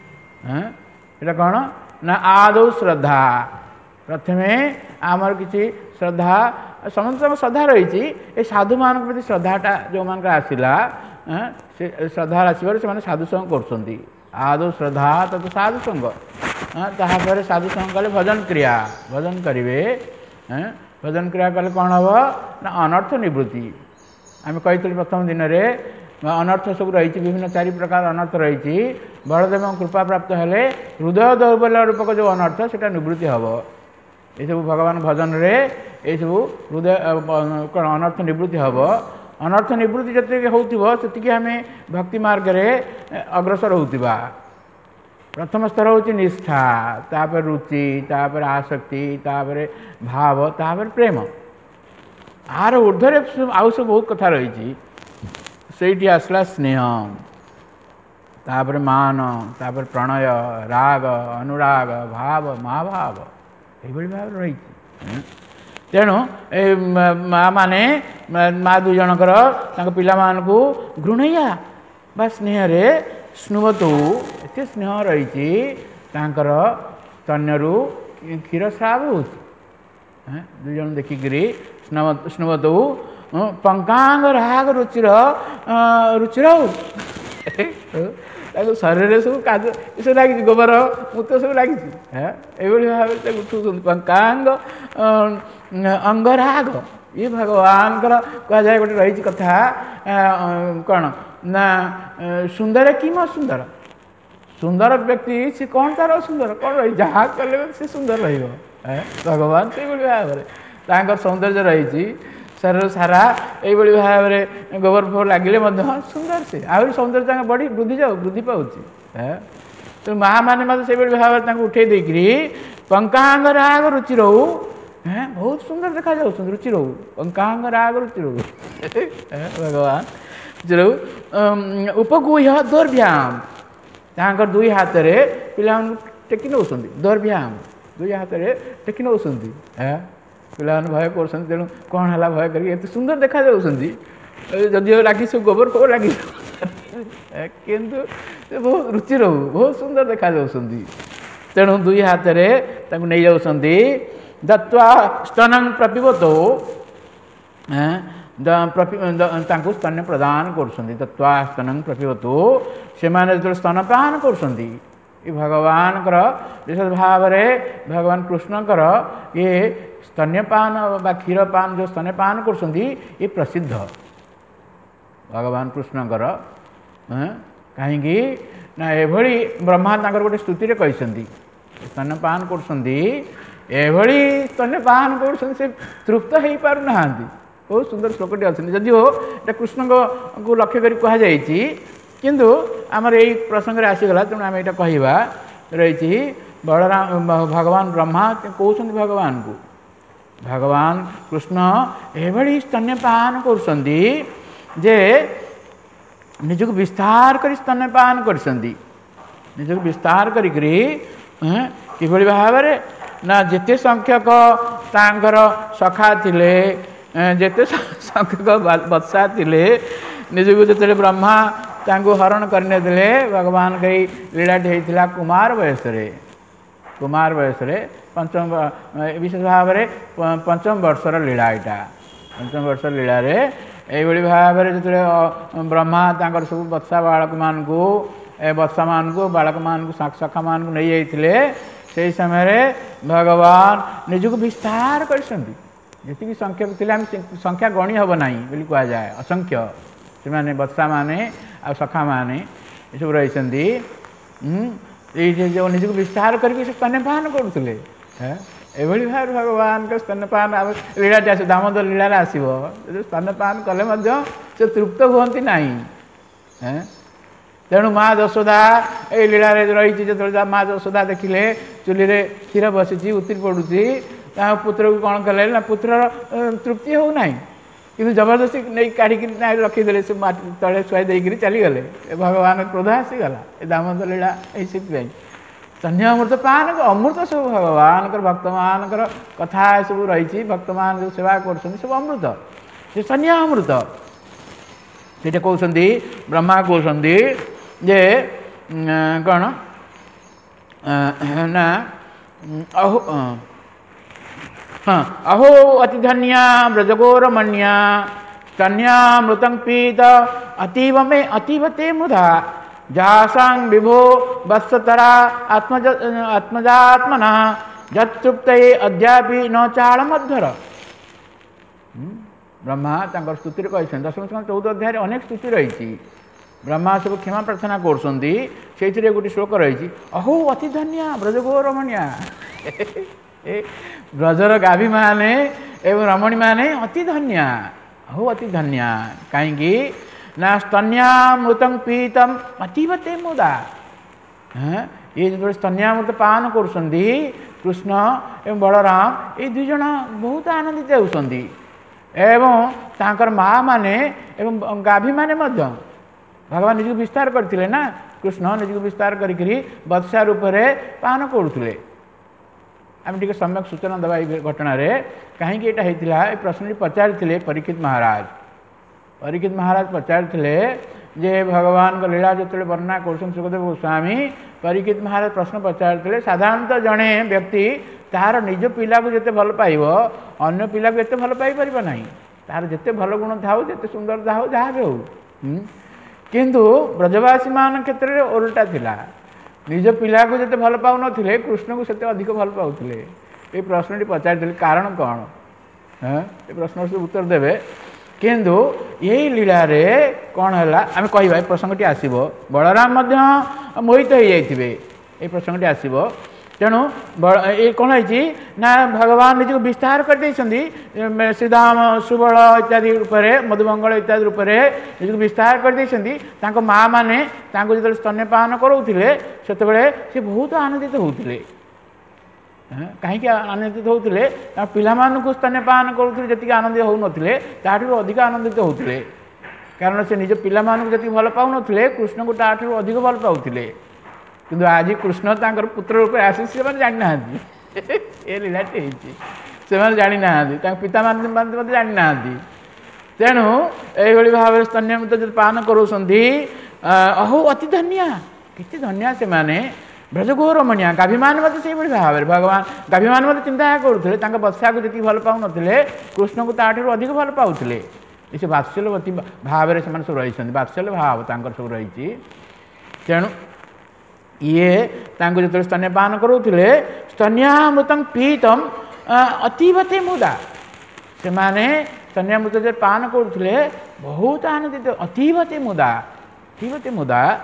A: ଏଇଟା କ'ଣ ନା ଆଦୌ ଶ୍ରଦ୍ଧା। ପ୍ରଥମେ ଆମର କିଛି ଶ୍ରଦ୍ଧା ସମସ୍ତଙ୍କ ଶ୍ରଦ୍ଧା ରହିଛି। ଏ ସାଧୁମାନଙ୍କ ପ୍ରତି ଶ୍ରଦ୍ଧାଟା ଯେଉଁମାନଙ୍କର ଆସିଲା ସେ ଶ୍ରଦ୍ଧା ଆସିବାରୁ ସେମାନେ ସାଧୁସଙ୍ଗ କରୁଛନ୍ତି। ଆଦୌ ଶ୍ରଦ୍ଧା ତତ ସାଧୁସଙ୍ଗ। ତାହାପରେ ସାଧୁସଙ୍ଗ କଲେ ଭଜନ କ୍ରିୟା ଭଜନ କରିବେ। ଭଜନ କ୍ରିୟା କଲେ କ'ଣ ହେବ ନା ଅନର୍ଥ ନିବୃତ୍ତି। ଆମେ କହିଥିଲୁ ପ୍ରଥମ ଦିନରେ ଅନର୍ଥ ସବୁ ରହିଛି ବିଭିନ୍ନ ଚାରି ପ୍ରକାର ଅନର୍ଥ ରହିଛି। ବଳଦେବଙ୍କ କୃପା ପ୍ରାପ୍ତ ହେଲେ ହୃଦୟ ଦୌର୍ବଲ୍ୟ ରୂପକ ଯେଉଁ ଅନର୍ଥ ସେଇଟା ନିବୃତ୍ତି ହେବ। ଏସବୁ ଭଗବାନ ଭଜନରେ ଏସବୁ ହୃଦୟ କ'ଣ ଅନର୍ଥ ନିବୃତ୍ତି ହେବ। ଅନର୍ଥ ନିବୃତ୍ତି ଯେତିକି ହେଉଥିବ ସେତିକି ଆମେ ଭକ୍ତି ମାର୍ଗରେ ଅଗ୍ରସର ହେଉଥିବା। ପ୍ରଥମ ସ୍ତର ହେଉଛି ନିଷ୍ଠା, ତାପରେ ରୁଚି, ତାପରେ ଆସକ୍ତି, ତାପରେ ଭାବ, ତାପରେ ପ୍ରେମ। ଆର ଉର୍ଦ୍ଧ୍ୱରେ ଆଉ ସବୁ ବହୁତ କଥା ରହିଛି। ସେଇଠି ଆସିଲା ସ୍ନେହ, ତାପରେ ମାନ, ତାପରେ ପ୍ରଣୟ, ରାଗ, ଅନୁରାଗ, ଭାବ, ମହାଭାବ ଏଇଭଳି ଭାବରେ ରହିଛି। ତେଣୁ ଏ ମା' ମାନେ ମା' ଦୁଇ ଜଣଙ୍କର ତାଙ୍କ ପିଲାମାନଙ୍କୁ ଘୃଣେୟା ବା ସ୍ନେହରେ ସ୍ନୁବତୁ ଏତେ ସ୍ନେହ ରହିଛି ତାଙ୍କର ସ୍ତନ୍ୟରୁ କ୍ଷୀର ସ୍ରାବ ହେଉଛି। ଦୁଇ ଜଣ ଦେଖିକିରି ସ୍ନୁବତୁ ପଙ୍କାଙ୍ଗ ରାଗ ରୁଚିର ରୁଚିର ତାକୁ ଶରୀରରେ ସବୁ କାଜ ଏସବୁ ଲାଗିଛି ଗୋବର ମୂତ୍ର ସବୁ ଲାଗିଛି। ଏଇଭଳି ଭାବରେ ତାକୁ ଉଠୁଛନ୍ତି ପଙ୍କାଙ୍ଗ ଅଙ୍ଗରାଗ। ଇଏ ଭଗବାନଙ୍କର କୁହାଯାଏ ଗୋଟେ ରହିଛି କଥା କ'ଣ ନା ସୁନ୍ଦର କିମ ସୁନ୍ଦର। ସୁନ୍ଦର ବ୍ୟକ୍ତି ସେ କ'ଣ ତାର ସୁନ୍ଦର କ'ଣ ରହିଛି ଯାହା କଲେ ସେ ସୁନ୍ଦର ରହିବ। ଭଗବାନ ସେଇଭଳି ଭାବରେ ତାଙ୍କର ସୌନ୍ଦର୍ଯ୍ୟ ରହିଛି। ଶରୀର ସାରା ଏଇଭଳି ଭାବରେ ଗୋବର ଫୋବର ଲାଗିଲେ ମଧ୍ୟ ସୁନ୍ଦର ସେ ଆହୁରି ସୌନ୍ଦର୍ଯ୍ୟ ତାଙ୍କ ବଢ଼ି ବୃଦ୍ଧି ଯାଉ ବୃଦ୍ଧି ପାଉଛି। ତେଣୁ ମା' ମାନେ ମଧ୍ୟ ସେଇଭଳି ଭାବରେ ତାଙ୍କୁ ଉଠେଇ ଦେଇକିରି ପଙ୍କାଙ୍ଗ ରାଗ ରୁଚି ରହୁ ବହୁତ ସୁନ୍ଦର ଦେଖାଯାଉଛନ୍ତି। ରୁଚି ରହୁ ପଙ୍କାଙ୍ଗ ରାଗ ରୁଚି ରହୁ ଭଗବାନ ରୁଚି ରହୁ ଉପଗୁହ୍ୟ ଦୌର୍ଭ୍ୟାମ। ତାଙ୍କର ଦୁଇ ହାତରେ ପିଲାମାନଙ୍କୁ ଟେକି ନେଉଛନ୍ତି। ଦୌର୍ଭ୍ୟାମ ଦୁଇ ହାତରେ ଟେକି ନେଉଛନ୍ତି। ପିଲାମାନେ ଭୟ କରୁଛନ୍ତି। ତେଣୁ କ'ଣ ହେଲା ଭୟ କରିକି ଏତେ ସୁନ୍ଦର ଦେଖାଯାଉଛନ୍ତି। ଯଦିଓ ଲାଗି ସବୁ ଗୋବର ଫୋବର ଲାଗି କିନ୍ତୁ ସେ ବହୁତ ରୁଚି ରହୁ ବହୁତ ସୁନ୍ଦର ଦେଖାଯାଉଛନ୍ତି। ତେଣୁ ଦୁଇ ହାତରେ ତାଙ୍କୁ ନେଇଯାଉଛନ୍ତି। ଦତ୍ୱା ସ୍ତନଂ ପ୍ରପିବତ ତାଙ୍କୁ ସ୍ତନ୍ୟ ପ୍ରଦାନ କରୁଛନ୍ତି। ଦତ୍ୱା ସ୍ତନଂ ପ୍ରପିବତ ସେମାନେ ଯେତେବେଳେ ସ୍ତନପାନ କରୁଛନ୍ତି ଏ ଭଗବାନଙ୍କର ବିଶେଷ ଭାବରେ ଭଗବାନ କୃଷ୍ଣଙ୍କର ଇଏ ସ୍ତନ୍ୟପାନ ବା କ୍ଷୀରପାନ ଯେଉଁ ସ୍ତନ୍ୟପାନ କରୁଛନ୍ତି ଏ ପ୍ରସିଦ୍ଧ ଭଗବାନ କୃଷ୍ଣଙ୍କର। कहीं ना एभली ब्रह्मा तांकर गोटे स्तुति कहते स्तन्यपान करभली स्तन्यपान कर तृप्त हो पार ना बहुत सुंदर श्लोकटी अच्छे जदिओ ये कृष्ण को लक्ष्य कर कहुई किंतु आमर यही प्रसंग आसीगला तेणु आम यहाँ कहवा रही बलराम भगवान ब्रह्मा कहते भगवान को भगवान कृष्ण एभली स्तन्यपान करुँचे जे निजक विस्तार कर स्तन्यपान कर निजक विस्तार करी किभली भाव ना जेते संख्यक तांकर सखा थिले जेते संख्यक बत्सा थिले निजक जो ब्रह्मा तांको हरण करने दिले भगवान कई लीलाटी होता कुमार बयस कुमार बयस पंचम विशेष भाव में पंचम वर्षर लीला यहाँ पंचम वर्ष लीला यही भाव में जो ब्रह्मा तांकर सब बत्सा बालक मान को बत्सा मान को बालक मान को सखा मान को नहीं जाते से समय भगवान निजक विस्तार कर जी संख्यक थे संख्या गणी हम ना बोली कहुए असंख्य से मैंने बत्सा माने आ सखा माने ये सब रही जो निजक विस्तार करके स्तन्यपान करुले एभली भाव भगवान के स्तन्यपान लीलाटी आस दामोदर लीला आसो स्तन्यपान कले से तृप्त हुंती ना तेणु माँ यशोदा ये लीला रही जो माँ यशोदा देखिले चुली रे क्षीर बसी उतरी पड़ुची पुत्र को कौन कले ना पुत्र तृप्ति हो ना कि जबरदस्ती नहीं काढ़ी रखीदे से तले शुआई देकर चलीगले भगवान क्रोध आसीगला ये दामोदर लीला यही स्तन्य अमृत पान अमृत सब भगवान भक्त मान कथा सब रही भक्त मान जो सेवा कर सब अमृत से स्तन्य अमृत से कहते ब्रह्मा कहते जे कौन ना अहो हाँ अहो अतिधन्या व्रजगोरमण्या स्तन्यामृतं पीत अतीव में अतीव ते मुधा जासांग विभो वत्सतरा आत्मज आत्मजात्मना जत्तृप्त अद्यापि न चालमध्वर ब्रह्मा तांकर स्तुति कहते दशम स्कंद चौदह अध्याय अनेक स्तुति रही ब्रह्मा सब क्षमा प्रार्थना कर गोटे श्लोक रही अहो अति धन्या ब्रजगोरमणिया ब्रजर गाभी माने एवं रमणी माने अति धन्या अहो अति धन्या कहीं ना स्तन्यामृतं पीतम अतीवते मुदा ये जो स्तन्यामृत पान कर कृष्ण एवं बलराम ये दुई जन बहुत आनंदित होती एवं तांकर माँ माने एवं गाभी माने मध्य भगवान निज विस्तार करते ना कृष्ण निज विस्तार करी बत्सा रूप से पान करुले आम टे सम्यक सूचना देवा घटना कहीं ये प्रश्न पचारि परीक्षित महाराज परीक्षित महाराज पचारि जे भगवान का लीला जो वर्णना कर सुखदेव गोस्वामी परीक्षित महाराज प्रश्न पचारि साधारणतः जड़े व्यक्ति तार निज पिला को जिते भल पाइब अन्य पिला को भल पाई पार ना तार जिते भल गुण थाऊ जिते सुंदर थाऊ जहाँ भी हो किंतु ब्रजवासी मान क्षेत्र में ओल्टा थिला निज पिला को जिते भल पाऊ नथिले कृष्ण को सेते अधिक भल पाउथिले ये प्रश्नटी पचारि कारण कौन हाँ ये प्रश्न से उत्तर देवे किंतु यही लीला रे कौन है आम कह प्रसंगटी आसो बलराम मोहित हो जाइए ये प्रसंगटी आसो तेणु ये कौन है ना भगवान निज विस्तार कर श्रीधाम सुबल इत्यादि रूप मधुमंगल इत्यादि रूप निज विस्तार कर माँ मैंने जो स्तन्यपान करोले से बहुत आनंदित होते कहीं आनंदित होते पिला स्तन्यपान करुले जी आनंदित हो नथिले ताठू अधिक आनंदित होते कारण से निज पिला जी भल पाऊन कृष्ण को ताठू अधिक भल पाते किंतु आज कृष्ण तांकर पुत्र रूप आसी से जानी ना ये लीलाटी से जानी ना पिता मान जानी ना तेणु यही भाव स्तन्यमृत जो पान करोसंधी अहो अति धन्या कितने धन्या से माने ब्रजगोरमणिया गाभीमान से भाव में भगवान गाभीमान चिंता करुले बत्सा को जी भल पाऊन कृष्ण को ताठू अधिक भल पाते ये बात्सल्यवती भाव में सब रही बात्सल्य भाव सब रही तेणु ये जो स्तन्यपान करोले स्तन्यामृतं पीतम अतीवते मुदा से माने स्तन्यामृत जो पान करुले बहुत आनंदित अतीवते मुदा अतीवते मुदा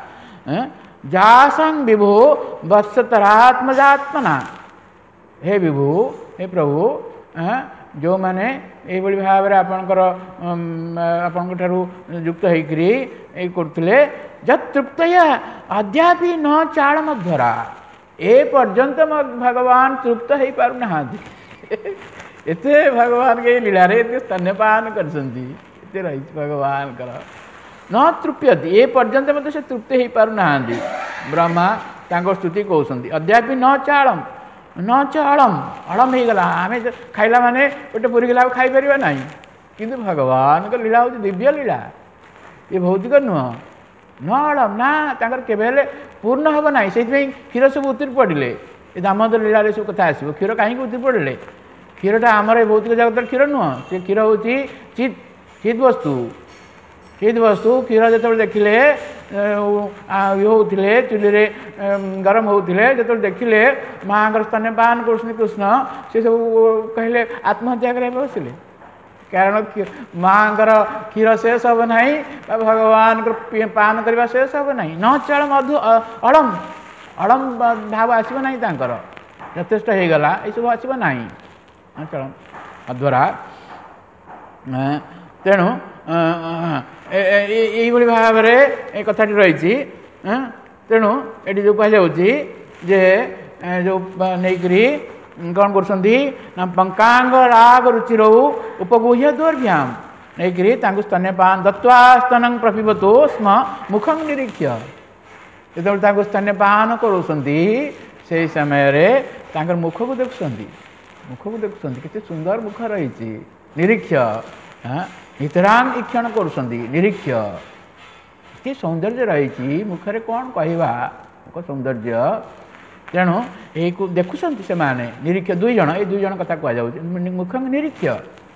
A: जासं विभु वत्सतरात्मजात्मना। हे विभु हे प्रभु जो माने ये भाव में आपणकर आपण युक्त होकरी करते जतृप्तया अद्यापि न चाल मध्यरा ए पर्यंत भगवान तृप्त हो पारना एते भगवान के लीला रे स्तन्यपान कर रही भगवान कर न तृप्यति ए पर्यंत मत से तृप्त हो पारना ब्रह्मा तांको स्तुति कहते अद्यापि न चालम न चालम अड़म हो गला आम खाइला माने गोटे पुरी गला खाई पार ना किंतु भगवान को लीला हूँ दिव्य लीला ये भौतिक नुह न अड़म ना तांकर केबे पूर्ण हम ना से क्षीर सब उतरी पड़े ये दामोदर लीला सब कथा आसो क्षीर कहीं उतरी पड़े क्षीरटा आमर भौतिक जगत क्षीर नुह से क्षीर हूँ चित चित वस्तु चित वस्तु क्षीर जो देखिले ये होते चूल्हे गरम होते जो देखिले माँ स्तन्यपान कृष्ण कृष्ण से सब कहले आत्महत्या कर बसले कारण माँ क्षीर शेष हम ना भगवान पान करने शेष हम ना न चल मधु अड़म अड़म भाव आसब ना यथेष्ट हो गला ये सब आसब ना चल अध्वरा तेणु यही भाव में कथाटी रही तेणु ये जो कहुच्छी जे जो नहींकरी कौन कर पंकांग राग रुचिर उपगुह्य दोर्भ्याम नहींकरी स्तन्यपान दत्वा स्तन प्रपिबतो स्म मुखम निरीक्ष्य जो स्तन्यपान कर समय मुख को देखुं मुख को देखुं कितने सुंदर मुख रही निरीक्ष्य नितरांग ईक्षण कर निरीक्ष्य ये सौंदर्य रही मुखरे कौन कहवा मुख सौंदर्य तेणु यही देखुं से माने निरीक्ष दुई जन ये दुई जन कथा कह मुख निरीक्ष्य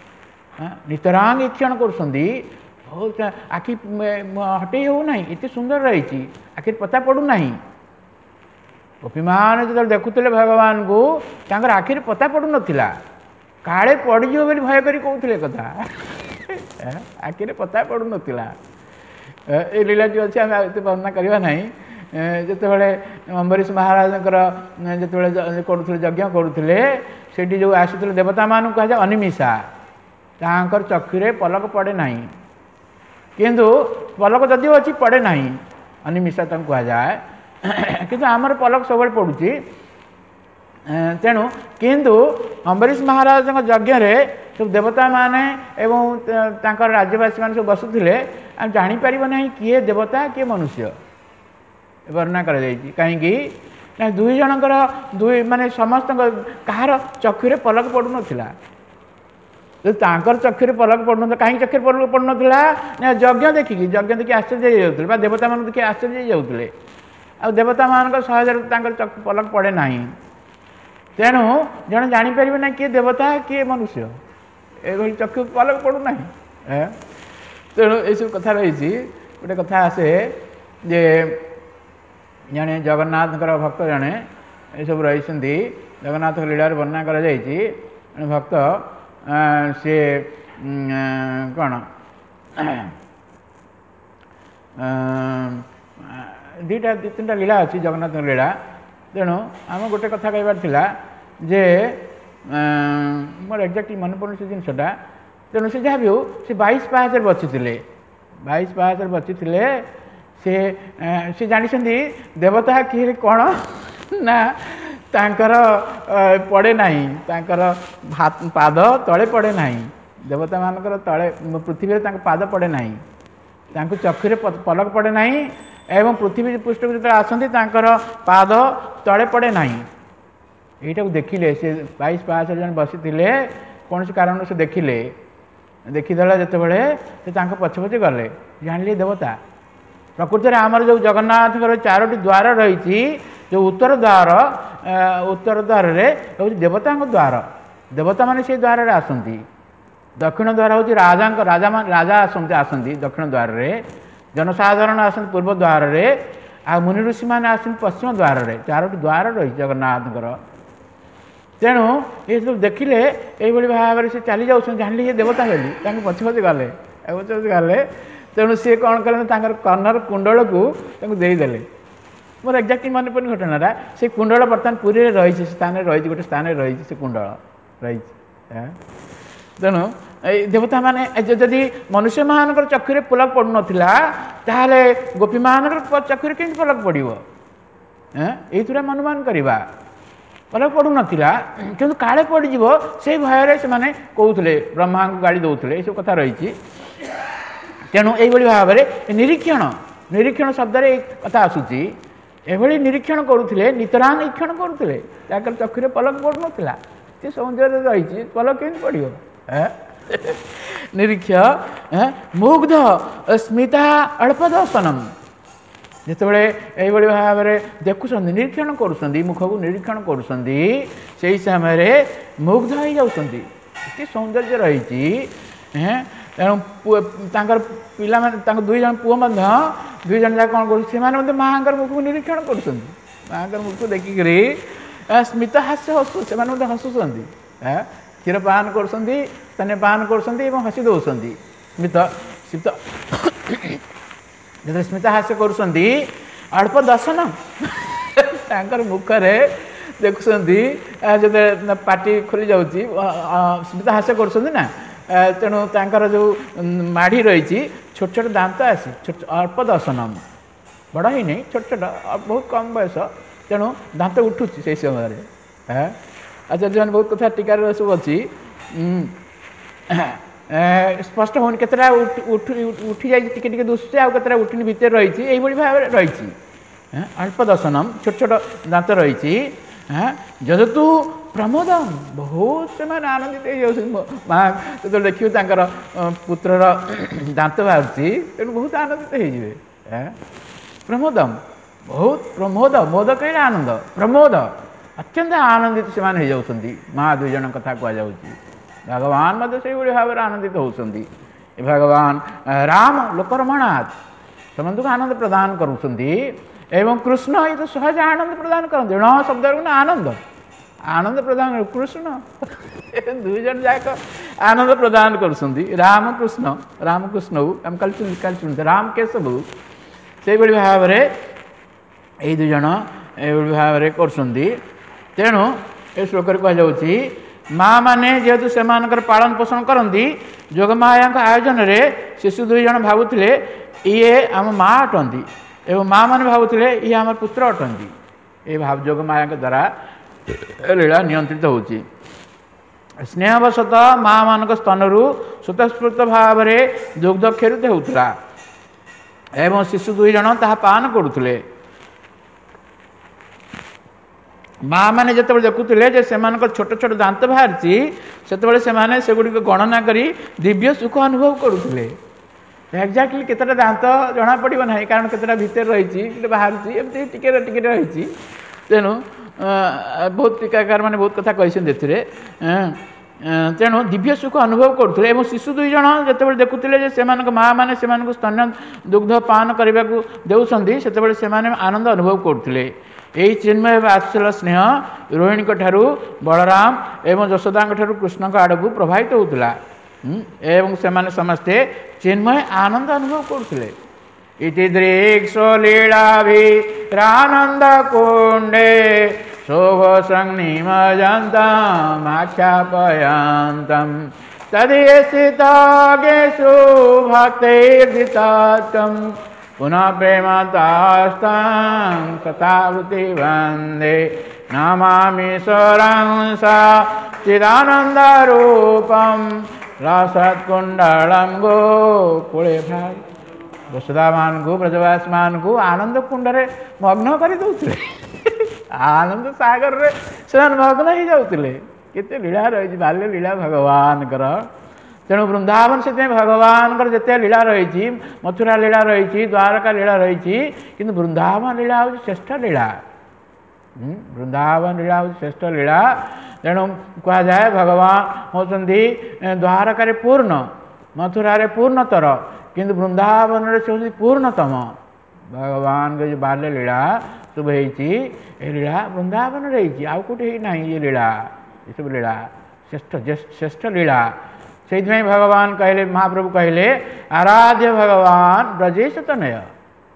A: नितरांग ईक्षण कर आखि हटे हो ना ये सुंदर रही आखिर पता पड़ूना गोपी मान जो देखुले भगवान को आखिर पता पड़ू नाला काले पड़ज बोली भय कर कहते कथा आखिरे पता पड़ू नाला ये लीला जो अच्छे आम एत वर्णना करवा ना जिते अम्बरीश महाराज जो करुले यज्ञ करुले से जो आसुले देवता मान कह अनिमिषा तांकर चक्षुरे पलक पड़े ना किंतु पलक जदिव अच्छी पड़े ना अनिमिषा कह जाए किंतु आमर पलक सब पड़ुची तेणु किंतु अम्बरीश महाराज यज्ञ सब देवता माने एवं तांकर राज्यवासी मान सब बसुले आम जापर ना किए देवता किए मनुष्य वर्णना कर कहीं दुई जनकर दुई माने समस्त कहार चक्षुरे पलक पड़ू नाला चक्षुरे पलक पड़ू ना कहीं चक्षुरे पलक पड़ू नाला यज्ञ देखिकी यज्ञ देखिए आश्चर्य जाते देवता मान देखिए आश्चर्य जाते आ देवता मान सहज पलक पड़े ना तेणु जन जापर ना किए देवता किए मनुष्य ये चक्षु पलक पड़ू ना तेणु ये सब कथा रही गोटे कथा आसे जे जड़े जगन्नाथ भक्त जड़े ये सब रही जगन्नाथ लीला वर्णना कर भक्त सी कौन दीटा दी तीन लीला अच्छी जगन्नाथ लीला तेणु आम गोटे कथा कहबार थिला जे मोर एक्जाक्टली मन पड़े से जिनटा तेणु से जहाँ भी हो से बाईस पाहाच बची बाईस पाहाच बची से से जानी देवता किए कौन ना तांकर पड़े नहीं तांकर पाद तले पड़े नहीं देवता मानकर तले पृथ्वी में पाद पड़े नहीं तांको चक्षुरे पलक पड़े नहीं एवं पृथ्वी पृष्ठ को जो आसती पाद तले पड़े ना यहीटा को देखिले से बाईस पाँच जन बसी कौन से कारण से देखिले देखीदेला जो पछे पछे गले जानिले देवता प्रकृत में आमर जो जगन्नाथ चारोटी द्वार रही जो उत्तर द्वार उत्तर द्वार हूँ देवता द्वार देवता माने से द्वार आसती दक्षिण द्वार हूँ राजा राजा राजा आसती आसती दक्षिण द्वार रे जनसाधारण आसती पूर्व द्वार रे आ मुनि ऋषि मैंने आसती पश्चिम द्वार रे चारोटी द्वार रही जगन्नाथ तेणु ये सब देखिले यही भाव से चली जाऊँ जानिले ये देवता बोली पछे पछे गले पछे पछे गले तेणु सी कौन कले कर्णर कुंडल को देदेले मोर एक्जाक्टली मन पड़े घटनाटा से कुंडल बर्तमान पुरी रही स्थान रही गोटे स्थान रही से कुंडल रही तेणु देवता माने जदि मनुष्य मान चक्षुरे पलक पड़ू ना गोपी मान चक्षुरे कमी पलक पड़ो ये अनुमान करवा पलक पड़ू ना कि काले पड़ज से भय से कहते ब्रह्मा को गाड़ी दौले ये सब कथा रही तेणु यही भाव में निरीक्षण निरीक्षण शब्द कथा आसूची एभली निरीक्षण करुले नितरा निरीक्षण करुले चक्षुरे पलक पड़ू ना सी सौंदर्य रही पलक कमी पड़ो निरीक्ष मुग्ध स्मिता अल्प दर्शनम जितेबाला यही भाव में देखुं निरीक्षण कर मुख को निरीक्षण कर समय मुग्ध हो जाती सौंदर्य रही तेणु पिला दुई जन पुओ दुई जन जाक कौन कर माँ मुख को निरीक्षण कर माँ मुख को देखिकी स्मित हास्य हसु से हसुंट क्षीर पान कर पान कर हसी दौरान स्मित स्मित जो स्मित हास्य कर अल्प दर्शन मुखरे देखुंट जो पाटी खोली जाऊँगी स्मित हास्य कर तेणु तर जो माढ़ी रही छोट छोट दांत आसी छोट अल्प दर्शनम बड़ ही नहीं छोट छोट बहुत कम बयस तेणु दांत उठुची से समय आचार्य मैंने बहुत कथा टीकार सब अच्छी स्पष्ट होनी केतटा उठी जाए दुसुचे आउ केतटा उठनी भितर रही यही भाव रही अल्प दर्शनम छोट छोट दांत रही जदतु प्रमोदम बहुत से आनंदित माँ जो देखिए पुत्रर दांत बाहर तेणु बहुत आनंदित हो प्रमोदम बहुत प्रमोद मोद कहे आनंद प्रमोद अत्यंत आनंदित से हो माँ दुई जन कथा कहुँ भगवान मत से भाव में आनंदित होती भगवान राम लोकरमणात् समस्त को आनंद प्रदान करुँच एवं कृष्ण ये तो सहज आनंद प्रदान करते न शब्द ना आनंद आनंद प्रदान कृष्ण दुई जन जाक आनंद प्रदान कर राम कृष्ण राम कृष्ण आम कल कल शुणते राम केशव से भाव में यही दुई जन ये भाव में कर तेणु ये श्लोक कहुच्छी माँ मैंने जेहेतु से पालन पोषण करती जोगमाया आयोजन रे शिशु दुई जन भावुले ये आम माँ अटंती एवं माँ मैंने भावुले ये आम पुत्र अटंती ये भाव जोगमाया द्वारा लीला नियंत्रित होची स्नेहवशत माँ मान स्तनरू स्वतस्फूर्त भाव में दुग्ध क्षरित होता एवं शिशु दुई जन ता पान करुले माँ मैंने जो देखुले से छोट छोट दांत बाहर से से गुड़ी गणना करी दिव्य सुख अनुभव करुले एक्जाक्टली केतटा दांत जना पड़ो ना कारण केतटा भितर रही बाहर एमती टिके टिके रही तेणु बहुत टीकाकार मैंने बहुत कथा कही तेणु दिव्य सुख अनुभव करुले और शिशु दुई जन जो देखुले से माँ मैंने से स्तन दुग्ध पान करने को देउछंती सेतेबेले से आनंद अनुभव करुले यही चिन्मय वात्सल स्नेह रोहिणी ठारू बलराम एवं यशोदा ठारू कृष्ण आड़ को प्रभावित होता एवं से समस्ते चिन्मय आनंद अनुभव करुले इति दृक्सलीलाभिरानंद कुंडे शोभ संनिमजन्तम् आख्यापयन्तम् तदीयसितागेषु भक्तैर्दितात्तम् पुनः प्रेमतास्तं सतावृत्ति वन्दे नमामि स्वरंसा चिदानन्दरूपं रसत्कुण्डलं गोकुले भाई यशोदा मान को ब्रजवास मान को आनंद कुंडरे मग्न कर दौले आनंद सागर रे से मग्न हो जाते केते लीला रही बाल्य लीला भगवान कर तेणु वृंदावन से भगवान जिते लीला रही मथुरा लीला रही द्वारका लीला रही किंतु वृंदावन लीला हूँ श्रेष्ठ लीला वृंदावन लीला हूँ श्रेष्ठ लीला तेणु कह जाए भगवान होती द्वारकार पूर्ण मथुरा पूर्णतर किंतु वृंदावन से हूँ पूर्णतम भगवान के जो बाल्य लीला सब होती लीला वृंदावन रही आउ कौटे ना ये लीला ये सब लीला श्रेष्ठ श्रेष्ठ लीला से भगवान कहले महाप्रभु कहले आराध्य भगवान ब्रजेश तनय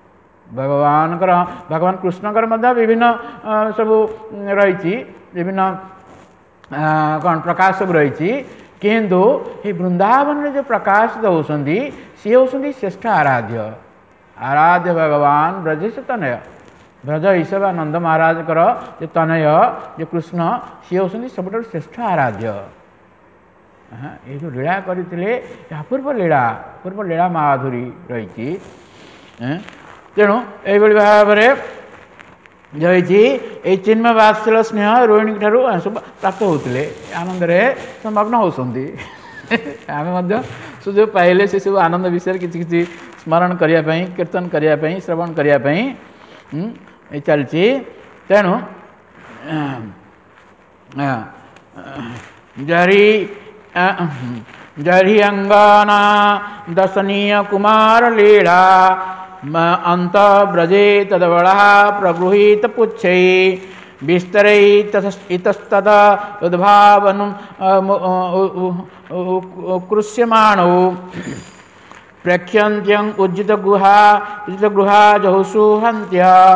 A: भगवान भगवान कृष्णकर विभिन्न सबू रही विभिन्न कौन प्रकाश सब रही किंतु ये वृंदावन में जो प्रकाश दौरान सी होती श्रेष्ठ आराध्य आराध्य भगवान ब्रजेश तनय ब्रज ईश्वर नंद महाराज जो तनय जो कृष्ण सी होती सब श्रेष्ठ आराध्य ये जो लीला करते अपूर्व लीला पूर्व लीला माधुरी रही तेणु ये भाव में रही चिन्मय वात्सल स्नेह रोहिणी ठार सब प्राप्त होते आनंद मग्न होती आम सुजोग पाइले से सब आनंद विषय किसी किसी स्मरण करने कीर्तन करने श्रवण करने चलती तेणु जरी जरी अंगना दर्शनीय कुमार लीला अंत ब्रजे तदवड़ा प्रगृहीत पुच्छै विस्तरै इतस्तद उद्भावन कृष्यमाणो प्रेक्ष्यन्त्यं उज्जित गुहा उज्जित गुहा जहुषु हन्त्य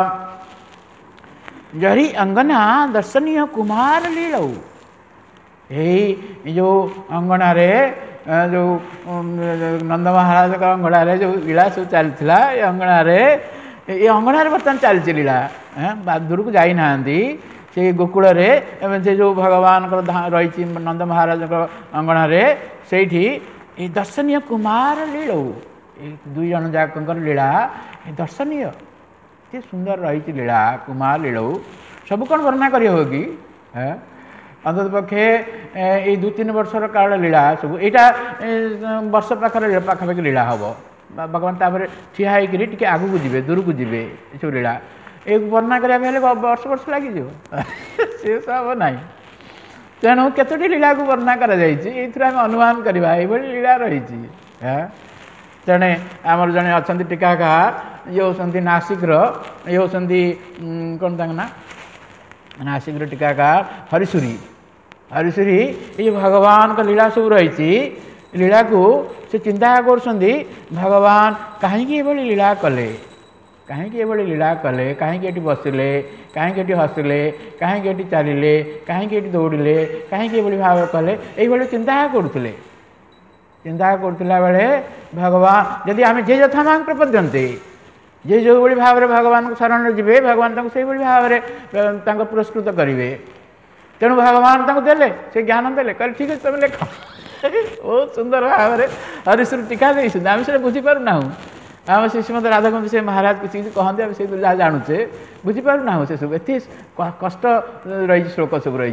A: जरी अंगना दर्शनीय कुमार लीलौ यही जो अंगना रे जो नंद महाराज का अंगना रे जो लीला सब चलता ये अंगना रे ये अंगना रे बर्तमान चलती लीला दूर को जाई नांदी से गोकुल रे से जो भगवान रही नंद महाराज अंगना रे सेठी ये दर्शनीय कुमार लीलौ दुई जन जाक लीला दर्शनीय ये सुंदर रही लीला कुमार लीलौ सब कौन वर्णना करी हो कि अंत पक्षे ये दु तीन वर्षर काल लीला सब यहाँ वर्ष पाखे पाखापाखि लीला हम भगवान तापर ठिया होकर टी आग को जी दूर को जी सब लीला ये वर्णना करने वर्ष वर्ष लगे सी सब ना तेणु केतोटी लीला को वर्णना कर अनुमान करवा ये लीला रही तेणे आमर जड़े अच्छा टीकाकार ये होती नासिक्र ये होती कौन तक ना नासिक्र टीकाकार हरिशुरी हरिशुरी ये भगवान का लीला सब रही लीला को से चिंता कर भगवान कहीं लीला कले कहीं लीला कले कहीं बसिले कहीं हसिले कहीं चलिले कहीं दौड़िले कहीं भाव कले ये चिंता करुले चिंता करुला बेले भगवान जदि आम जे यथा मांग प्रपद्यंते जे जो भाई भाव में भगवान को शरण जी भगवान से भाव में पुरस्कृत करेंगे तेणु भगवान देले से ज्ञान देले कह ठीक है तुम लिख बहुत सुंदर भाव में हरिश्वर टीका दे आम से बुझीपारूना आम से श्रीमद राधाकुंज से महाराज किसी किसी कहते आम से जहाँ जानूचे बुझीपारूना से सब एत कष्ट रही श्लोक सब रही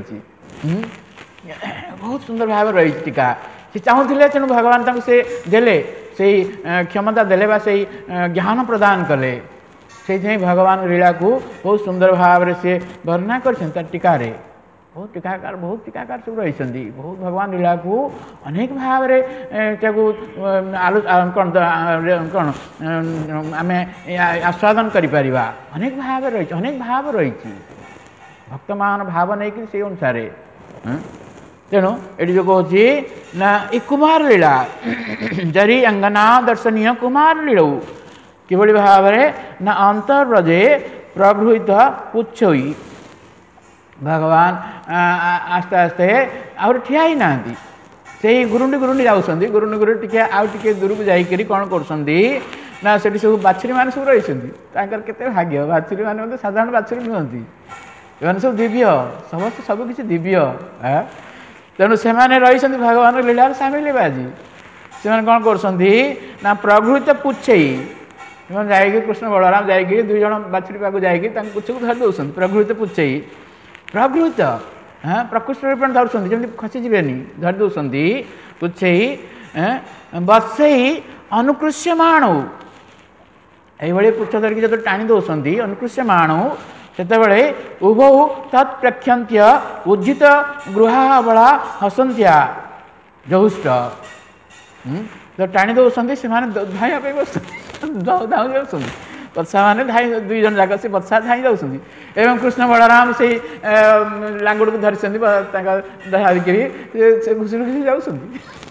A: बहुत सुंदर भाव रही टीका से चाहूले तेणु भगवान से देले से क्षमता देले बा से ज्ञान प्रदान कले से भगवान लीला को बहुत सुंदर भाव में से वर्णना कर टीकार बहुत टीकाकार बहुत टीकाकार सब रही बहुत भगवान लीला को अनेक भाव में आलो कौन कौन आम आस्वादन करें अनेक भाव रही अनेक भाव रही भक्त मान भाव नहीं कि से अनुसार तेणु ये जो कहे ना ये कुमार लीला जरी अंगना दर्शनीय कुमार लीलौ किभली भाव में ना अंतर्ब्रजे प्रगृहित पुच्छई भगवान आस्ते आस्ते आउर ठिया ही ना से गुरुंडी गुरुंडी जाऊँगी गुरुंडी गुरुंडी टे आउ टे दूर को जाकर कौन कर सब बाछुरी मान सब रही केते भाग्य बाछुरी मान साधारण बाछुरी नुहति एम सब दिव्य समस्त सब किसी दिव्य तेणु से रही भगवान लीला सामिल आज से कौन कर प्रगृहित पुच्छई जा कृष्ण बलराम जा दुई जन बाछुरी पाक जा पुछ को धरी दौरान प्रगृहित पुच्छई प्रगृहित हाँ प्रकृष्ट रूपेण धरुंच जमी खसीजे धरी दौरान पुच्छई बसई अनुकृष्यमाण ये पुछ धरिकी जो टाणी दौरान अनुकृष्यमाण से उभौ तत्प्रेक्षन्त्य उज्जित गृहाबला हसंत्या जहुष्ट जो टाणी दौरान से धाइया बस धाई जाऊँ बत्सा मैंने धाई दुई जन जाक से बत्सा धाई जाऊँ एवं कृष्ण बलराम से लांगुड़ को धरी धरिकी घुसी घुसी जाऊँ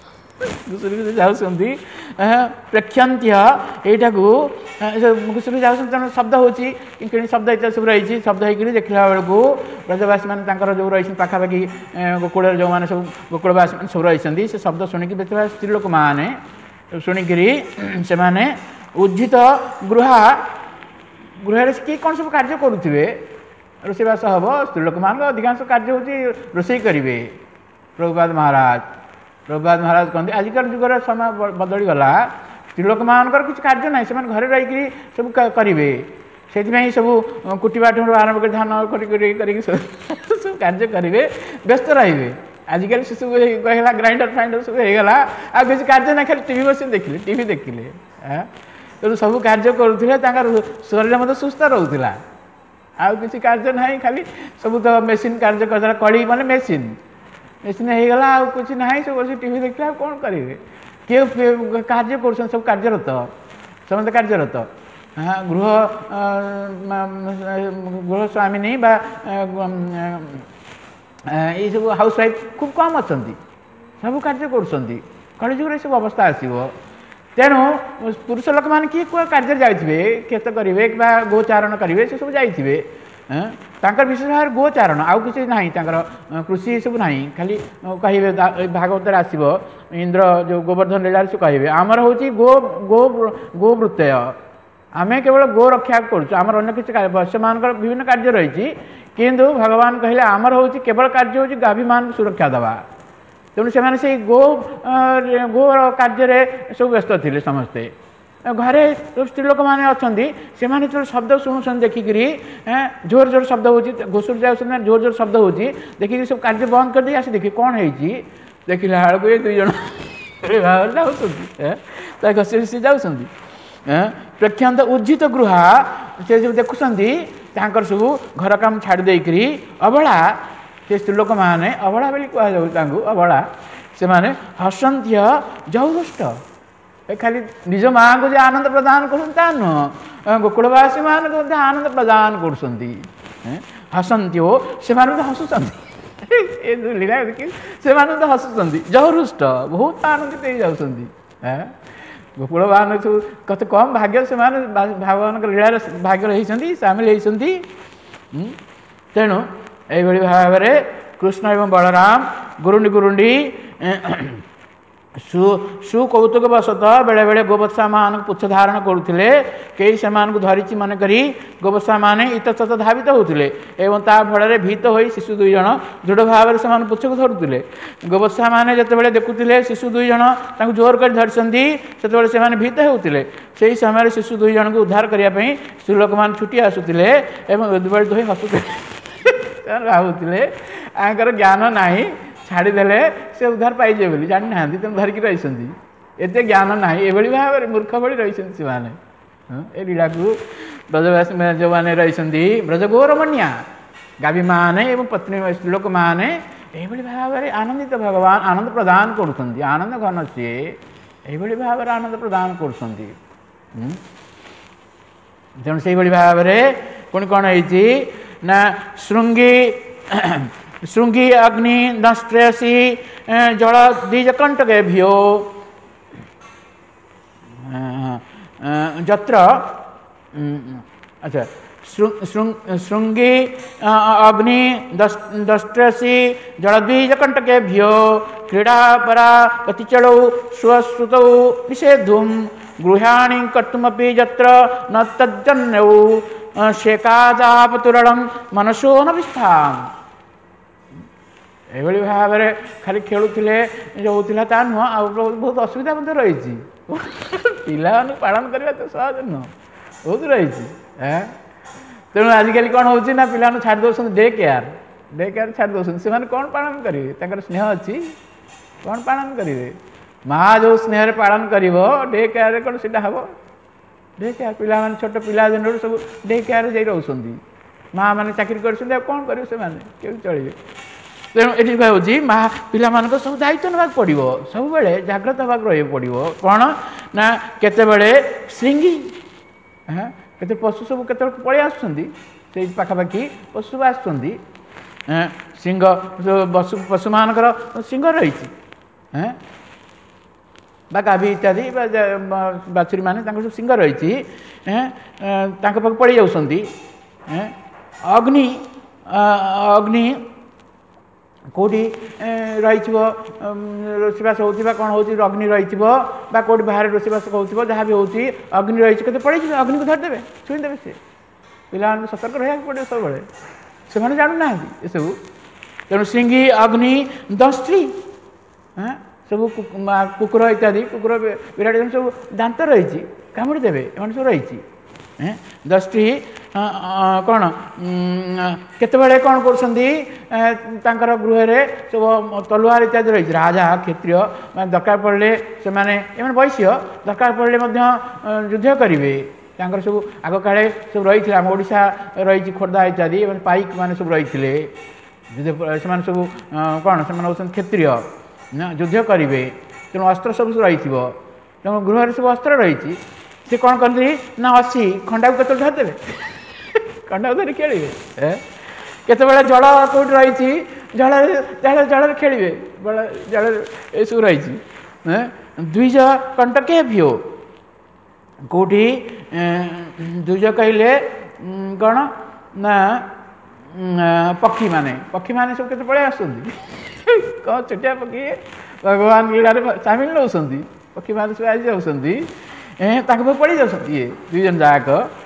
A: ଘୁଷୁରି ଯାଉଛନ୍ତି ପ୍ରେକ୍ଷନ୍ତ୍ୟ ଏଇଟାକୁ ଘୁଷୁରି ଯାଉଛନ୍ତି ତେଣୁ ଶବ୍ଦ ହେଉଛି କିଣି ଶବ୍ଦ ଇତ୍ୟାଦି ସବୁ ରହିଛି ଶବ୍ଦ ହେଇକିରି ଦେଖିଲା ବେଳକୁ ବ୍ରଜବାସୀମାନେ ତାଙ୍କର ଯେଉଁ ରହିଛନ୍ତି ପାଖାପାଖି ଗୋକୁଳରେ ଯେଉଁମାନେ ସବୁ ଗୋକୁଳବାସୀମାନେ ସବୁ ରହିଛନ୍ତି ସେ ଶବ୍ଦ ଶୁଣିକି ଦେଖିବା ସ୍ତ୍ରୀ ଲୋକମାନେ ଶୁଣିକିରି ସେମାନେ ଉଜ୍ଜିତ ଗୃହା ଗୃହରେ କିଏ କ'ଣ ସବୁ କାର୍ଯ୍ୟ କରୁଥିବେ ରୋଷେଇବାସ ହେବ ସ୍ତ୍ରୀ ଲୋକମାନଙ୍କ ଅଧିକାଂଶ କାର୍ଯ୍ୟ ହେଉଛି ରୋଷେଇ କରିବେ। ପ୍ରଭୁପାଦ ମହାରାଜ ପ୍ରଭୁପାଦ ମହାରାଜ କହନ୍ତି ଆଜିକାଲି ଯୁଗର ସମୟ ବଦଳିଗଲା ସ୍ତ୍ରୀ ଲୋକମାନଙ୍କର କିଛି କାର୍ଯ୍ୟ ନାହିଁ ସେମାନେ ଘରେ ରହିକିରି ସବୁ କରିବେ ସେଥିପାଇଁ ସବୁ କୁଟିବାଠୁ ଆରମ୍ଭ କରି ଧାନ କରି କରିକି ସବୁ କାର୍ଯ୍ୟ କରିବେ ବ୍ୟସ୍ତ ରହିବେ। ଆଜିକାଲି ସେ ସବୁ ହେଇଗଲା ଗ୍ରାଇଣ୍ଡର ଫ୍ରାଇଣ୍ଡର ସବୁ ହେଇଗଲା ଆଉ କିଛି କାର୍ଯ୍ୟ ନାହିଁ ଖାଲି ଟିଭି ବସି ଦେଖିଲେ ଟିଭି ଦେଖିଲେ ତେଣୁ ସବୁ କାର୍ଯ୍ୟ କରୁଥିଲେ ତାଙ୍କର ଶରୀର ମଧ୍ୟ ସୁସ୍ଥ ରହୁଥିଲା ଆଉ କିଛି କାର୍ଯ୍ୟ ନାହିଁ ଖାଲି ସବୁ ତ ମେସିନ୍ କାର୍ଯ୍ୟ କରିଦେଲା କଳି ମାନେ ମେସିନ୍ ମେସିନ୍ ହେଇଗଲା ଆଉ କିଛି ନାହିଁ ସବୁ ବସି ଟିଭି ଦେଖିଲେ ଆଉ କ'ଣ କରିବେ କିଏ କାର୍ଯ୍ୟ କରୁଛନ୍ତି ସବୁ କାର୍ଯ୍ୟରତ ସମସ୍ତେ କାର୍ଯ୍ୟରତ ଗୃହ ଗୃହ ସ୍ୱାମିନୀ ବା ଏଇସବୁ ହାଉସ୍ ୱାଇଫ୍ ଖୁବ୍ କମ୍ ଅଛନ୍ତି ସବୁ କାର୍ଯ୍ୟ କରୁଛନ୍ତି କଳିଯୁଗରେ ଏସବୁ ଅବସ୍ଥା ଆସିବ। ତେଣୁ ପୁରୁଷ ଲୋକମାନେ କିଏ କେଉଁ କାର୍ଯ୍ୟରେ ଯାଇଥିବେ କ୍ଷେତ କରିବେ କିମ୍ବା ଗୋଚାରଣ କରିବେ ସେସବୁ ଯାଇଥିବେ ତାଙ୍କର ବିଶେଷ ଭାବରେ ଗୋଚାରଣ ଆଉ କିଛି ନାହିଁ ତାଙ୍କର କୃଷି ଏସବୁ ନାହିଁ ଖାଲି କହିବେ ଭାଗବତରେ ଆସିବ ଇନ୍ଦ୍ର ଯେଉଁ ଗୋବର୍ଦ୍ଧନ ଲୀଳାରେ ସେ କହିବେ ଆମର ହେଉଛି ଗୋ ଗୋ ଗୋବୃତ୍ତୟ ଆମେ କେବଳ ଗୋ ରକ୍ଷା କରୁଛୁ ଆମର ଅନ୍ୟ କିଛି ସେମାନଙ୍କର ବିଭିନ୍ନ କାର୍ଯ୍ୟ ରହିଛି କିନ୍ତୁ ଭଗବାନ କହିଲେ ଆମର ହେଉଛି କେବଳ କାର୍ଯ୍ୟ ହେଉଛି ଗାଭୀମାନଙ୍କୁ ସୁରକ୍ଷା ଦେବା ତେଣୁ ସେମାନେ ସେଇ ଗୋ ଗୋର କାର୍ଯ୍ୟରେ ସବୁ ବ୍ୟସ୍ତ ଥିଲେ ସମସ୍ତେ ଘରେ ସ୍ତ୍ରୀ ଲୋକମାନେ ଅଛନ୍ତି ସେମାନେ ଯେତେବେଳେ ଶବ୍ଦ ଶୁଣୁଛନ୍ତି ଦେଖିକିରି ଜୋର ଜୋର ଶବ୍ଦ ହେଉଛି ଘୁଷୁରି ଯାଉଛନ୍ତି ଜୋର ଜୋର ଶବ୍ଦ ହେଉଛି ଦେଖିକି ସବୁ କାର୍ଯ୍ୟ ବନ୍ଦ କରିଦେଇ ଆସି ଦେଖି କ'ଣ ହେଇଛି ଦେଖିଲା ବେଳକୁ ଏ ଦୁଇ ଜଣ ଭାବରେ ଯାଉଛନ୍ତି ତା ଘଷି ଘଷି ଯାଉଛନ୍ତି ପ୍ରେକ୍ଷାନ୍ତ ଉଜ୍ଜିତ ଗୃହା ସେ ଯେଉଁ ଦେଖୁଛନ୍ତି ତାଙ୍କର ସବୁ ଘର କାମ ଛାଡ଼ି ଦେଇକରି ଅବଳା ସେ ସ୍ତ୍ରୀ ଲୋକମାନେ ଅବଳା ବୋଲି କୁହାଯାଉଛି ତାଙ୍କୁ ଅବଳା ସେମାନେ ହସନ୍ତ୍ୟ ଜୌହୃଷ୍ଟ ଏ ଖାଲି ନିଜ ମାଆଙ୍କୁ ଯେ ଆନନ୍ଦ ପ୍ରଦାନ କରୁଛନ୍ତି ତା ନୁହଁ ଗୋକୁଳବାସୀମାନଙ୍କୁ ମଧ୍ୟ ଆନନ୍ଦ ପ୍ରଦାନ କରୁଛନ୍ତି ହସନ୍ତ୍ୟ ସେମାନେ ମଧ୍ୟ ହସୁଛନ୍ତି ଏ ଲୀଳା ଦେଖି ସେମାନେ ମଧ୍ୟ ହସୁଛନ୍ତି ଜୌହୃଷ୍ଟ ବହୁତ ଆନନ୍ଦିତ ହେଇଯାଉଛନ୍ତି ଗୋକୁଳବାନ ସବୁ କେତେ କମ୍ ଭାଗ୍ୟ ସେମାନେ ଭଗବାନଙ୍କ ଲୀଳାରେ ଭାଗ୍ୟ ହେଇଛନ୍ତି ସାମିଲ ହେଇଛନ୍ତି। ତେଣୁ ଏଇଭଳି ଭାବରେ କୃଷ୍ଣ ଏବଂ ବଳରାମ ଗୁରୁଣ୍ଡି ଗୁରୁଣ୍ଡି ସୁ ସୁକୌତୁକ ବଶତଃ ବେଳେବେଳେ ଗୋବତ୍ସାମାନଙ୍କୁ ପୁଚ୍ଛ ଧାରଣ କରୁଥିଲେ କେହି ସେମାନଙ୍କୁ ଧରିଛି ମନେକରି ଗୋବତ୍ସାମାନେ ଇତସ୍ତତ ଧାବିତ ହେଉଥିଲେ ଏବଂ ତା ଫଳରେ ଭୀତ ହୋଇ ଶିଶୁ ଦୁଇ ଜଣ ଦୃଢ଼ ଭାବରେ ସେମାନେ ପୁଚ୍ଛକୁ ଧରୁଥିଲେ। ଗୋବତ୍ସାମାନେ ଯେତେବେଳେ ଦେଖୁଥିଲେ ଶିଶୁ ଦୁଇ ଜଣ ତାଙ୍କୁ ଜୋର କରି ଧରିଛନ୍ତି ସେତେବେଳେ ସେମାନେ ଭୀତ ହେଉଥିଲେ ସେହି ସମୟରେ ଶିଶୁ ଦୁଇ ଜଣଙ୍କୁ ଉଦ୍ଧାର କରିବା ପାଇଁ ସ୍ତ୍ରୀ ଲୋକମାନେ ଛୁଟି ଆସୁଥିଲେ ଏବଂ ଉଦ୍ବେଳିତ ହୋଇ ହସୁଥିଲେ ଭାବୁଥିଲେ ଆଙ୍କର ଜ୍ଞାନ ନାହିଁ ଛାଡ଼ିଦେଲେ ସେ ଉଦ୍ଧାର ପାଇଯିବେ ବୋଲି ଜାଣିନାହାନ୍ତି ତେଣୁ ଧରିକି ରହିଛନ୍ତି ଏତେ ଜ୍ଞାନ ନାହିଁ ଏଭଳି ଭାବରେ ମୂର୍ଖ ଭଳି ରହିଛନ୍ତି ସେମାନେ ଏ ଲୀଳାକୁ ବ୍ରଜବାସୀ ଯେଉଁମାନେ ରହିଛନ୍ତି ବ୍ରଜଗୌରମଣ୍ୟା ଗାଭୀମାନେ ଏବଂ ପତ୍ନୀ ସ୍ତ୍ରୀ ଲୋକମାନେ ଏଇଭଳି ଭାବରେ ଆନନ୍ଦିତ ଭଗବାନ ଆନନ୍ଦ ପ୍ରଦାନ କରୁଛନ୍ତି ଆନନ୍ଦ ଘନ ସିଏ ଏଇଭଳି ଭାବରେ ଆନନ୍ଦ ପ୍ରଦାନ କରୁଛନ୍ତି। ତେଣୁ ସେଇଭଳି ଭାବରେ ପୁଣି କ'ଣ ହେଇଛି ନା ଶୃଙ୍ଗୀ ଶୃଙ୍ଗୀ ଅଗ୍ନି ଦଂଷ୍ଟ୍ରେୟସୀ ଜଳ ଦ୍ୱିଜକଣ୍ଟକେ ଭିଓ ଯତ୍ର ଆଚ୍ଛା ଶୃଙ୍ଗୀ ଅଗ୍ନି ଦଂଷ୍ଟ୍ରେୟସୀ ଜଳ ଦ୍ୱିଜକଣ୍ଟକେ ଭିଓ କ୍ରୀଡ଼ା ପରା ଗତିଚଳौ ସ୍ୱଶ୍ରୁତौ ନିଷେଧୁಂ ଗୃହାଣୀ କର୍ତ୍ତୁମପି ଯତ୍ର ନ ତଜ୍ଜନ୍ୟୌ ଶେକାଦାପତୁରଳଂ ମନସୋ ନ ବିସ୍ଥାମ୍। ଏଭଳି ଭାବରେ ଖାଲି ଖେଳୁଥିଲେ ଯଉଥିଲା ତା ନୁହଁ ଆଉ ବହୁତ ଅସୁବିଧା ମଧ୍ୟ ରହିଛି ପିଲାମାନଙ୍କୁ ପାଳନ କରିବା ତ ସହଜ ନୁହଁ ବହୁତ ରହିଛି। ତେଣୁ ଆଜିକାଲି କ'ଣ ହେଉଛି ନା ପିଲାମାନଙ୍କୁ ଛାଡ଼ି ଦେଉଛନ୍ତି ଡେ କେୟାର ଡେ କେୟାର ଛାଡ଼ି ଦେଉଛନ୍ତି ସେମାନେ କ'ଣ ପାଳନ କରିବେ ତାଙ୍କର ସ୍ନେହ ଅଛି କ'ଣ ପାଳନ କରିବେ ମା ଯେଉଁ ସ୍ନେହରେ ପାଳନ କରିବ ଡେ କେୟାରରେ କ'ଣ ସେଇଟା ହେବ ଡେ କେୟାର ପିଲାମାନେ ଛୋଟ ପିଲା ଦିନରୁ ସବୁ ଡେ କେୟାରରେ ଯାଇ ରହୁଛନ୍ତି ମା ମାନେ ଚାକିରି କରିଛନ୍ତି ଆଉ କ'ଣ କରିବେ ସେମାନେ କେଉଁ ଚଳିବେ। ତେଣୁ ଏଠି ହେଉଛି ମା ପିଲାମାନଙ୍କ ସବୁ ଦାୟିତ୍ୱ ନେବାକୁ ପଡ଼ିବ ସବୁବେଳେ ଜାଗ୍ରତ ହେବାକୁ ରହିବାକୁ ପଡ଼ିବ କ'ଣ ନା କେତେବେଳେ ଶୃଙ୍ଗୀ କେତେ ପଶୁ ସବୁ କେତେବେଳେ ପଳେଇ ଆସୁଛନ୍ତି ସେଇ ପାଖାପାଖି ପଶୁ ସବୁ ଆସୁଛନ୍ତି ସିଂହ ପଶୁ ପଶୁମାନଙ୍କର ସିଂହ ରହିଛି ବା ଗାଭୀ ଇତ୍ୟାଦି ବା ବାଛୁରୀ ମାନେ ତାଙ୍କର ସବୁ ସିଂହ ରହିଛି ତାଙ୍କ ପାଖକୁ ପଳେଇ ଯାଉଛନ୍ତି। ଅଗ୍ନି ଅଗ୍ନି କେଉଁଠି ରହିଥିବ ରୋଷେଇବାସ ହେଉଥିବା କ'ଣ ହେଉଛି ଅଗ୍ନି ରହିଥିବ ବା କେଉଁଠି ବାହାରେ ରୋଷେଇବାସ ହେଉଥିବ ଯାହା ବି ହେଉଛି ଅଗ୍ନି ରହିଛି କେତେ ପଳେଇଯିବେ ଅଗ୍ନିକୁ ଧରିଦେବେ ଛୁଇଁଦେବେ ସେ ପିଲାମାନଙ୍କୁ ସତର୍କ ରହିବାକୁ ପଡ଼ିବ ସବୁବେଳେ ସେମାନେ ଜାଣୁନାହାନ୍ତି ଏସବୁ। ତେଣୁ ସିଂହୀ ଅଗ୍ନି ଦସ୍ତ୍ରୀ ସବୁ କୁକୁର ଇତ୍ୟାଦି କୁକୁର ବିରାଟ ସବୁ ଦାନ୍ତ ରହିଛି କାମୁଡ଼ି ଦେବେ ଏମାନେ ସବୁ ରହିଛି। ଦସ୍ତ୍ରୀ କ'ଣ କେତେବେଳେ କ'ଣ କରୁଛନ୍ତି ତାଙ୍କର ଗୃହରେ ସବୁ ତଲୁଆର ଇତ୍ୟାଦି ରହିଛି ରାଜା କ୍ଷତ୍ରିୟ ମାନେ ଦରକାର ପଡ଼ିଲେ ସେମାନେ ଏମାନେ ବୈଶ୍ୟ ଦରକାର ପଡ଼ିଲେ ମଧ୍ୟ ଯୁଦ୍ଧ କରିବେ। ତାଙ୍କର ସବୁ ଆଗକାଳେ ସବୁ ରହିଥିଲା ଆମ ଓଡ଼ିଶା ରହିଛି ଖୋର୍ଦ୍ଧା ଇତ୍ୟାଦି ଏମାନେ ପାଇକ ମାନେ ସବୁ ରହିଥିଲେ ଯୁଦ୍ଧ ସେମାନେ ସବୁ କ'ଣ ସେମାନେ ହେଉଛନ୍ତି କ୍ଷତ୍ରିୟ ଯୁଦ୍ଧ କରିବେ ତେଣୁ ଅସ୍ତ୍ର ସବୁ ରହିଥିବ ତେଣୁ ଗୃହରେ ସବୁ ଅସ୍ତ୍ର ରହିଛି। ସେ କ'ଣ କରନ୍ତି ନା ଅସି ଖଣ୍ଡାକୁ କେତେବେଳେ ଧରିଦେବେ ଖଣ୍ଡାକୁ ଧରି ଖେଳିବେ। କେତେବେଳେ ଜଳ କେଉଁଠି ରହିଛି ଜଳରେ ଜଳ ଜଳରେ ଖେଳିବେ ଜଳରେ ଏସବୁ ରହିଛି। ଦ୍ୱିଜ କଣ୍ଟକେ ଭିଓ କେଉଁଠି ଦ୍ୱିଜ କହିଲେ କ'ଣ ନା ପକ୍ଷୀମାନେ ପକ୍ଷୀମାନେ ସବୁ କେତେ ପଳେଇ ଆସୁଛନ୍ତି କ'ଣ ଛୋଟିଆ ପକ୍ଷୀ ଭଗବାନ ଲୀଳାରେ ସାମିଲ ନେଉଛନ୍ତି ପକ୍ଷୀମାନେ ସବୁ ଆସି ଯାଉଛନ୍ତି ତାଙ୍କ ପାଖକୁ ପଳେଇ ଯାଉଛନ୍ତି ଇଏ ଦୁଇ ଜଣ ଯାକ।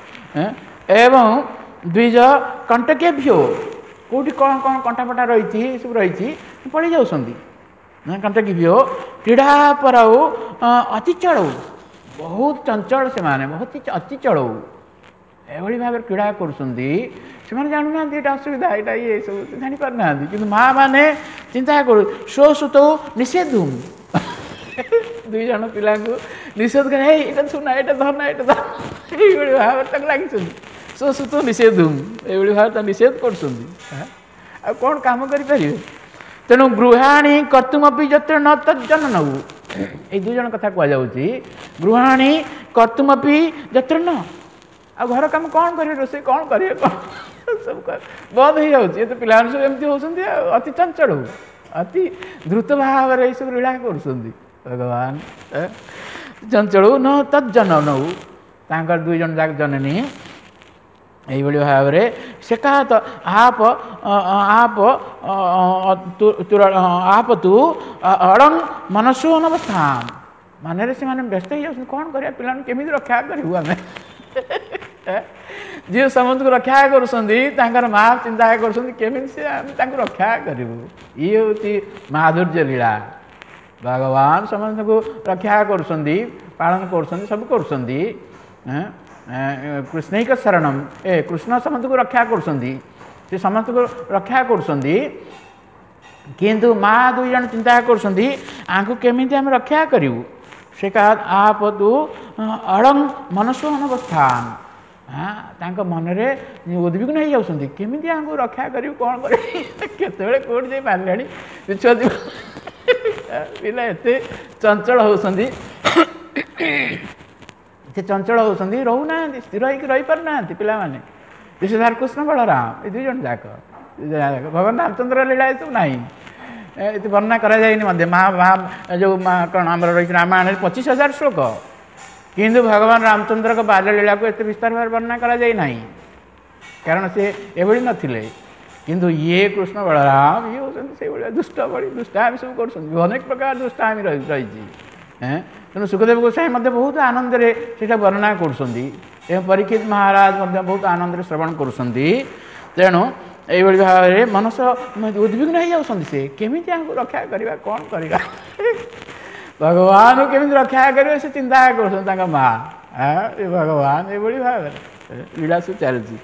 A: ଏବଂ ଦ୍ୱିଜ କଣ୍ଟକେ ଭିଓ କେଉଁଠି କ'ଣ କ'ଣ କଣ୍ଟା ଫଣ୍ଟା ରହିଛି ଏସବୁ ରହିଛି ପଳେଇ ଯାଉଛନ୍ତି କଣ୍ଟକେ ଭିଓ। କ୍ରୀଡ଼ା ପରାଉ ଅତି ଚଳଉ ବହୁତ ଚଞ୍ଚଳ ସେମାନେ ବହୁତ ଅତି ଚଳଉ ଏଭଳି ଭାବରେ କ୍ରୀଡ଼ା କରୁଛନ୍ତି ସେମାନେ ଜାଣୁନାହାନ୍ତି ଏଇଟା ଅସୁବିଧା ଏଇଟା ଇଏ ସବୁ ଜାଣିପାରୁନାହାନ୍ତି କିନ୍ତୁ ମା ମାନେ ଚିନ୍ତା କରୁ ସୋ ସୁତ ନିଷେଧ ଦୁଇ ଜଣ ପିଲାଙ୍କୁ ନିଷେଧ କରି ହେଇ ଏଇଟା ଶୁନା ଏଇଟା ଧରନା ଏଇଟା ଧର ଏଇଭଳି ଭାବରେ ତାକୁ ଲାଗିଛନ୍ତି ସୋ ସୁତ ନିଷେଧ ଏଇଭଳି ଭାବରେ ତାକୁ ନିଷେଧ କରୁଛନ୍ତି ଆଉ କ'ଣ କାମ କରିପାରିବେ। ତେଣୁ ଗୃହାଣୀ କର୍ତ୍ତୁମପି ଯତ୍ର ନ ତଜ୍ଜନ ନଉ ଏଇ ଦୁଇ ଜଣ କଥା କୁହାଯାଉଛି ଗୃହାଣୀ କର୍ତ୍ତୁମପି ଯତ୍ର ନ ଆଉ ଘର କାମ କ'ଣ କରିବେ ରୋଷେଇ କ'ଣ କରିବେ କ'ଣ ସବୁ ବନ୍ଦ ହେଇଯାଉଛି ଏତେ ପିଲାମାନେ ସବୁ ଏମିତି ହେଉଛନ୍ତି ଆଉ ଅତି ଚଞ୍ଚଳ ଅତି ଦ୍ରୁତ ଭାବରେ ଏଇସବୁ ଲୀଳା କରୁଛନ୍ତି ଭଗବାନ ଚଞ୍ଚଳ ନ ତଜ୍ଜନ ନଉ ତାଙ୍କର ଦୁଇ ଜଣ ଯାକ ଜନନୀ এইভাবে ভাবে সেকাত আপ আপ আপ তু অড়ং মনসু অনবস্থান মানে ସେମାନେ ବ୍ୟସ୍ତ ହେଇଯାଉଛନ୍ତି କ'ଣ କରିବା ପିଲାମାନଙ୍କୁ କେମିତି ରକ୍ଷା କରିବୁ ଆମେ ଯିଏ ସମସ୍ତଙ୍କୁ ରକ୍ଷା କରୁଛନ୍ତି ତାଙ୍କର ମା ଚିନ୍ତା କରୁଛନ୍ତି କେମିତି ସେ ଆମେ ତାଙ୍କୁ ରକ୍ଷା କରିବୁ। ଇଏ ହେଉଛି ମାଧୁର୍ଯ୍ୟ ଲୀଳା ଭଗବାନ ସମସ୍ତଙ୍କୁ ରକ୍ଷା କରୁଛନ୍ତି ପାଳନ କରୁଛନ୍ତି ସବୁ କରୁଛନ୍ତି। କୃଷ୍ଣୈକ ଶରଣମ୍ ଏ କୃଷ୍ଣ ସମସ୍ତଙ୍କୁ ରକ୍ଷା କରୁଛନ୍ତି ସେ ସମସ୍ତଙ୍କୁ ରକ୍ଷା କରୁଛନ୍ତି କିନ୍ତୁ ମା ଦୁଇ ଜଣ ଚିନ୍ତା କରୁଛନ୍ତି ଆଙ୍କୁ କେମିତି ଆମେ ରକ୍ଷା କରିବୁ। ସେ କା ଆପତୁ ଅଳଂ ମନସ୍ସୁ ଅନବସ୍ଥାନ ତାଙ୍କ ମନରେ ଉଦ୍ବିଗ୍ନ ହେଇଯାଉଛନ୍ତି କେମିତି ଆଙ୍କୁ ରକ୍ଷା କରିବୁ କ'ଣ କରିବୁ କେତେବେଳେ କେଉଁଠି ଯାଇ ପାରିଲାଣି ଛୁଆ ପିଲା ଏତେ ଚଞ୍ଚଳ ହେଉଛନ୍ତି ସେ ଚଞ୍ଚଳ ହେଉଛନ୍ତି ରହୁନାହାନ୍ତି ସ୍ଥିର ହେଇକି ରହିପାରୁନାହାନ୍ତି ପିଲାମାନେ ବିଶେଷତଃ କୃଷ୍ଣ ବଳରାମ ଏ ଦୁଇ ଜଣ ଯାକ ଭଗବାନ ରାମଚନ୍ଦ୍ର ଲୀଳା ଏସବୁ ନାହିଁ ଏତେ ବର୍ଣ୍ଣନା କରାଯାଇନି ମଧ୍ୟ ମା ମା ଯେଉଁ ମା କ'ଣ ଆମର ରହିଛି ରାମାୟଣରେ ପଚିଶ ହଜାର ଶ୍ଲୋକ କିନ୍ତୁ ଭଗବାନ ରାମଚନ୍ଦ୍ରଙ୍କ ବାଲ୍ୟଲୀଳାକୁ ଏତେ ବିସ୍ତାର ଭାବରେ ବର୍ଣ୍ଣନା କରାଯାଇ ନାହିଁ କାରଣ ସେ ଏଭଳି ନଥିଲେ କିନ୍ତୁ ଇଏ କୃଷ୍ଣ ବଳରାମ ଇଏ ହେଉଛନ୍ତି ସେଇଭଳିଆ ଦୁଷ୍ଟ ଭଳି ଦୁଷ୍ଟାମି ସବୁ କରୁଛନ୍ତି ଅନେକ ପ୍ରକାର ଦୁଷ୍ଟାମି ରହିଛି। ତେଣୁ ସୁଖଦେବ ଗୋସ୍ୱାମୀ ମଧ୍ୟ ବହୁତ ଆନନ୍ଦରେ ସେଇଟା ବର୍ଣ୍ଣନା କରୁଛନ୍ତି ଏବଂ ପରୀକ୍ଷିତ ମହାରାଜ ମଧ୍ୟ ବହୁତ ଆନନ୍ଦରେ ଶ୍ରବଣ କରୁଛନ୍ତି। ତେଣୁ এইভাবে ভাবে মনস উদ্বিগ্ন হয়ে যাচ্ছেন সে কেমিতি আমাকে রক্ষা করা কণ করা ভগবান কেমিতি রক্ষা করবে সে চিন্তা করছেন তাঙ্ক মা ভগবান এইভাবে ভাবে লীলা সব চালুଛି।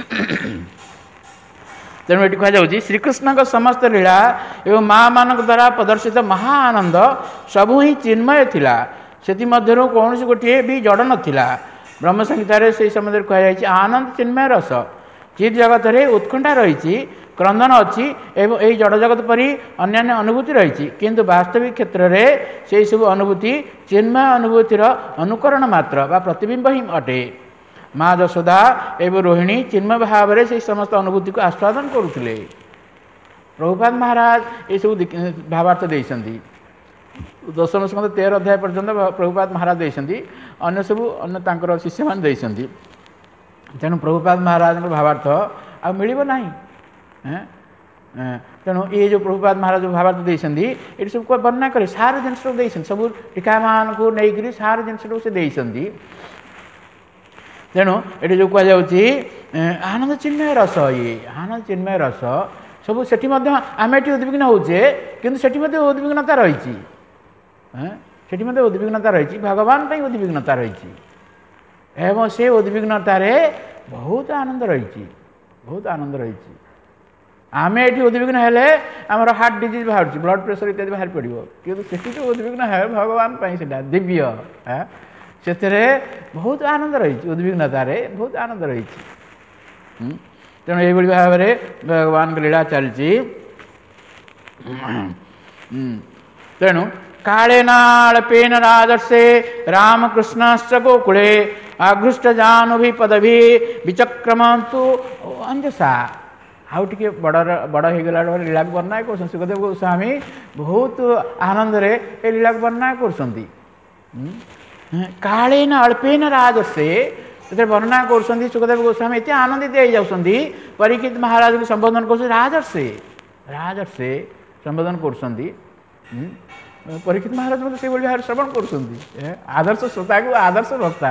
A: তেমন এটি কুহযাଉଛି শ্রীকৃষ্ণଙ୍କ ସମସ୍ତ ଲୀଳା ଏବଂ ମା' ମାନଙ୍କ ଦ୍ୱାରା ପ୍ରଦର୍ଶିତ ମହା ଆନନ୍ଦ ସବୁ ହିଁ ଚିନ୍ମୟ ଥିଲା ସେଥିମଧ୍ୟରୁ କୌଣସି ଗୋଟିଏ ବି ଜଡ଼ ନଥିଲା। ବ୍ରହ୍ମ ସଂହିତାରେ ସେହି ସମୟରେ କୁହାଯାଇଛି ଆନନ୍ଦ ଚିନ୍ମୟ ରସ ଚିତ୍ ଜଗତରେ ଉତ୍କଣ୍ଠା ରହିଛି କ୍ରନ୍ଦନ ଅଛି ଏବଂ ଏହି ଜଡ଼ ଜଗତ ପରି ଅନ୍ୟାନ୍ୟ ଅନୁଭୂତି ରହିଛି କିନ୍ତୁ ବାସ୍ତବିକ କ୍ଷେତ୍ରରେ ସେହିସବୁ ଅନୁଭୂତି ଚିନ୍ମୟ ଅନୁଭୂତିର ଅନୁକରଣ ମାତ୍ର ବା ପ୍ରତିବିମ୍ବ ହିଁ ଅଟେ। ମା ଯଶୋଦା ଏବଂ ରୋହିଣୀ ଚିନ୍ମୟ ଭାବରେ ସେହି ସମସ୍ତ ଅନୁଭୂତିକୁ ଆସ୍ୱାଦନ କରୁଥିଲେ। ପ୍ରଭୁପାଦ ମହାରାଜ ଏସବୁ ଭାବାର୍ଥ ଦେଇଛନ୍ତି दशम स्कंद तेरह अध्याय पर्यंत प्रभुपाद महाराज देइछन्ति अन्य सब अन्य तांकर शिष्य मान देइछन्ति तेणु प्रभुपाद महाराज भावार्थ आ मिलिब नाही तेणु ये जो प्रभुपाद महाराज भावार्थ देइछन्ति एटी सब को वर्णना करे सार जिनस देइछन् सब टीका मान को नेइकरी सार जिनस से देइछन्ति तेणु ये जो कह जाउछि आनंद चिन्मय रस ये आनंद चिन्मय रस सब सेठी मध्य आमे एटी उद्विग्न होचे किंतु सेठी मध्य उद्विग्नता रहिछि सेठी मध्य उद्विग्नता रहिछि भगवान पई उद्विग्नता रहिछि एवं से उद्विग्नता रे बहुत आनंद रहिछि बहुत आनंद रहिछि आमे एटी उद्विग्न हेले हमर हार्ट डिजीज बाहर ब्लड प्रेशर इत्यादि बाहर पड़िबो किंतु सेठी जो उद्विग्न है भगवान पई सेटा दिव्य है सेतरे बहुत आनंद रहिछि उद्विग्नता रे बहुत आनंद रहिछि तेणु ये भाव में भगवान लीला चलती तेणु कालेनाल्पेन राजर्षे रामकृष्णश्च गोकुले आघृष्ट जानुभि पदभी विचक्रमंतु अंजसा आउ टिके बड़ बड़ हो गला लीला वर्णना कर सुखदेव गोस्वामी बहुत आनंद रे ए लीला वर्णना कर कालेन अल्पेन राजर्षे वर्णना कर सुखदेव गोस्वामी एत आनंदित हो जाती परीक्षित महाराज को संबोधन कर राजर्षे राजर्षे संबोधन कर परीक्षित महाराज मतलब से भाव श्रवण कर आदर्श श्रोता को आदर्श वक्ता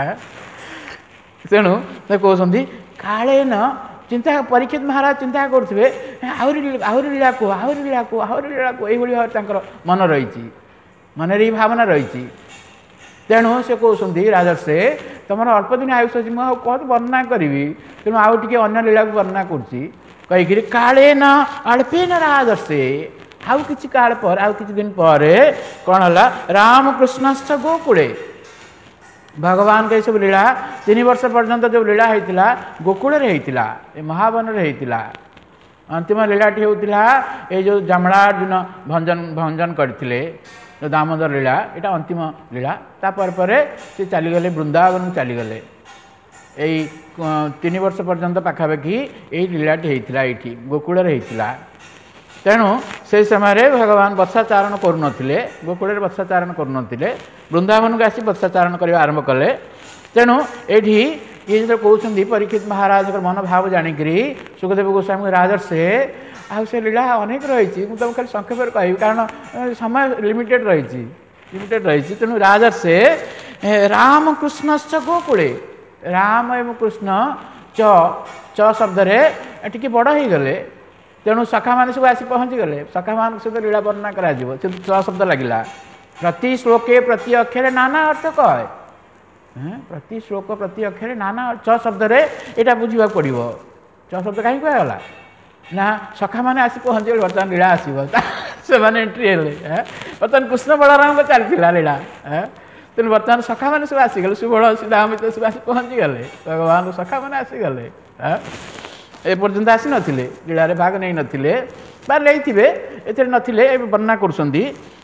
A: तेणु कहते काले न चिंता परीक्षित महाराज चिंता करुवे आहरी आहरी लीला को आहरी लीला को आहरी लीला को यही भाव मन रही मन भावना रही तेणु से कहते राजर्षे तुम अल्प दिन आयुष अच्छी मुझे कौन वर्णना करी तेणु आउ टे अन्य लीला को वर्णना करी काले न अल्पे न राजर्षे आउ कि काल पर आउ कि दिन पर कौन है रामकृष्णश्च गोकुले भगवान के सब लीला तीन वर्ष पर्यंत जो लीला होता गोकुल होता महावन होता अंतिम लीलाटी होता ये जो जमलार्जुन भंजन भंजन करते दामोदर लीला यहाँ अंतिम लीला तापर पर से चलीगले वृंदावन चलीगले यही तीन वर्ष पर्यंत पाखापाखि यही लीलाटी होता ये गोकुल होता तेणु से समय भगवान वर्षाचारण करुनथिले गोकुल वर्षाचारण करुनथिले वृंदावन को आसी वर्षाचारण करने आरंभ कले तेणु ये ये जो कहते परीक्षित महाराज मन भाव जाणिकी सुखदेव गोस्वामी राजर्षे आ से लीला अनेक रही मुझे खाली संक्षेप कह कारण समय लिमिटेड रही लिमिटेड रही तेणु राजर्षे रामकृष्णश्च गोकुले राम एवं कृष्ण च च शब्द टी बड़ हो गले तेणु सखा मान सब आसी पहुँची गले सखा मान सहित लीला वर्णना कर च शब्द लगिला प्रति श्लोके प्रति अक्षर नाना अर्थ कहे प्रति श्लोक प्रति अक्षर नाना च शब्द यहाँ बुझा पड़ो च शब्द कहीं कहला ना सखा मैंने आसी पहुँची गले बर्तमान लीला आसो से एंट्री हेले बर्तमान कृष्ण बलराम को चलता लीला तेणु बर्तमान सखा मैंने सब आसीगले सुबल सीधाम सब आसी पहुँची गले भगवान सखा मैंने आसीगले एपर्यंत आसी नथिले लीला रे भाग नहीं नथिले बा लेइथिबे एते नथिले ए वर्णना करसंदी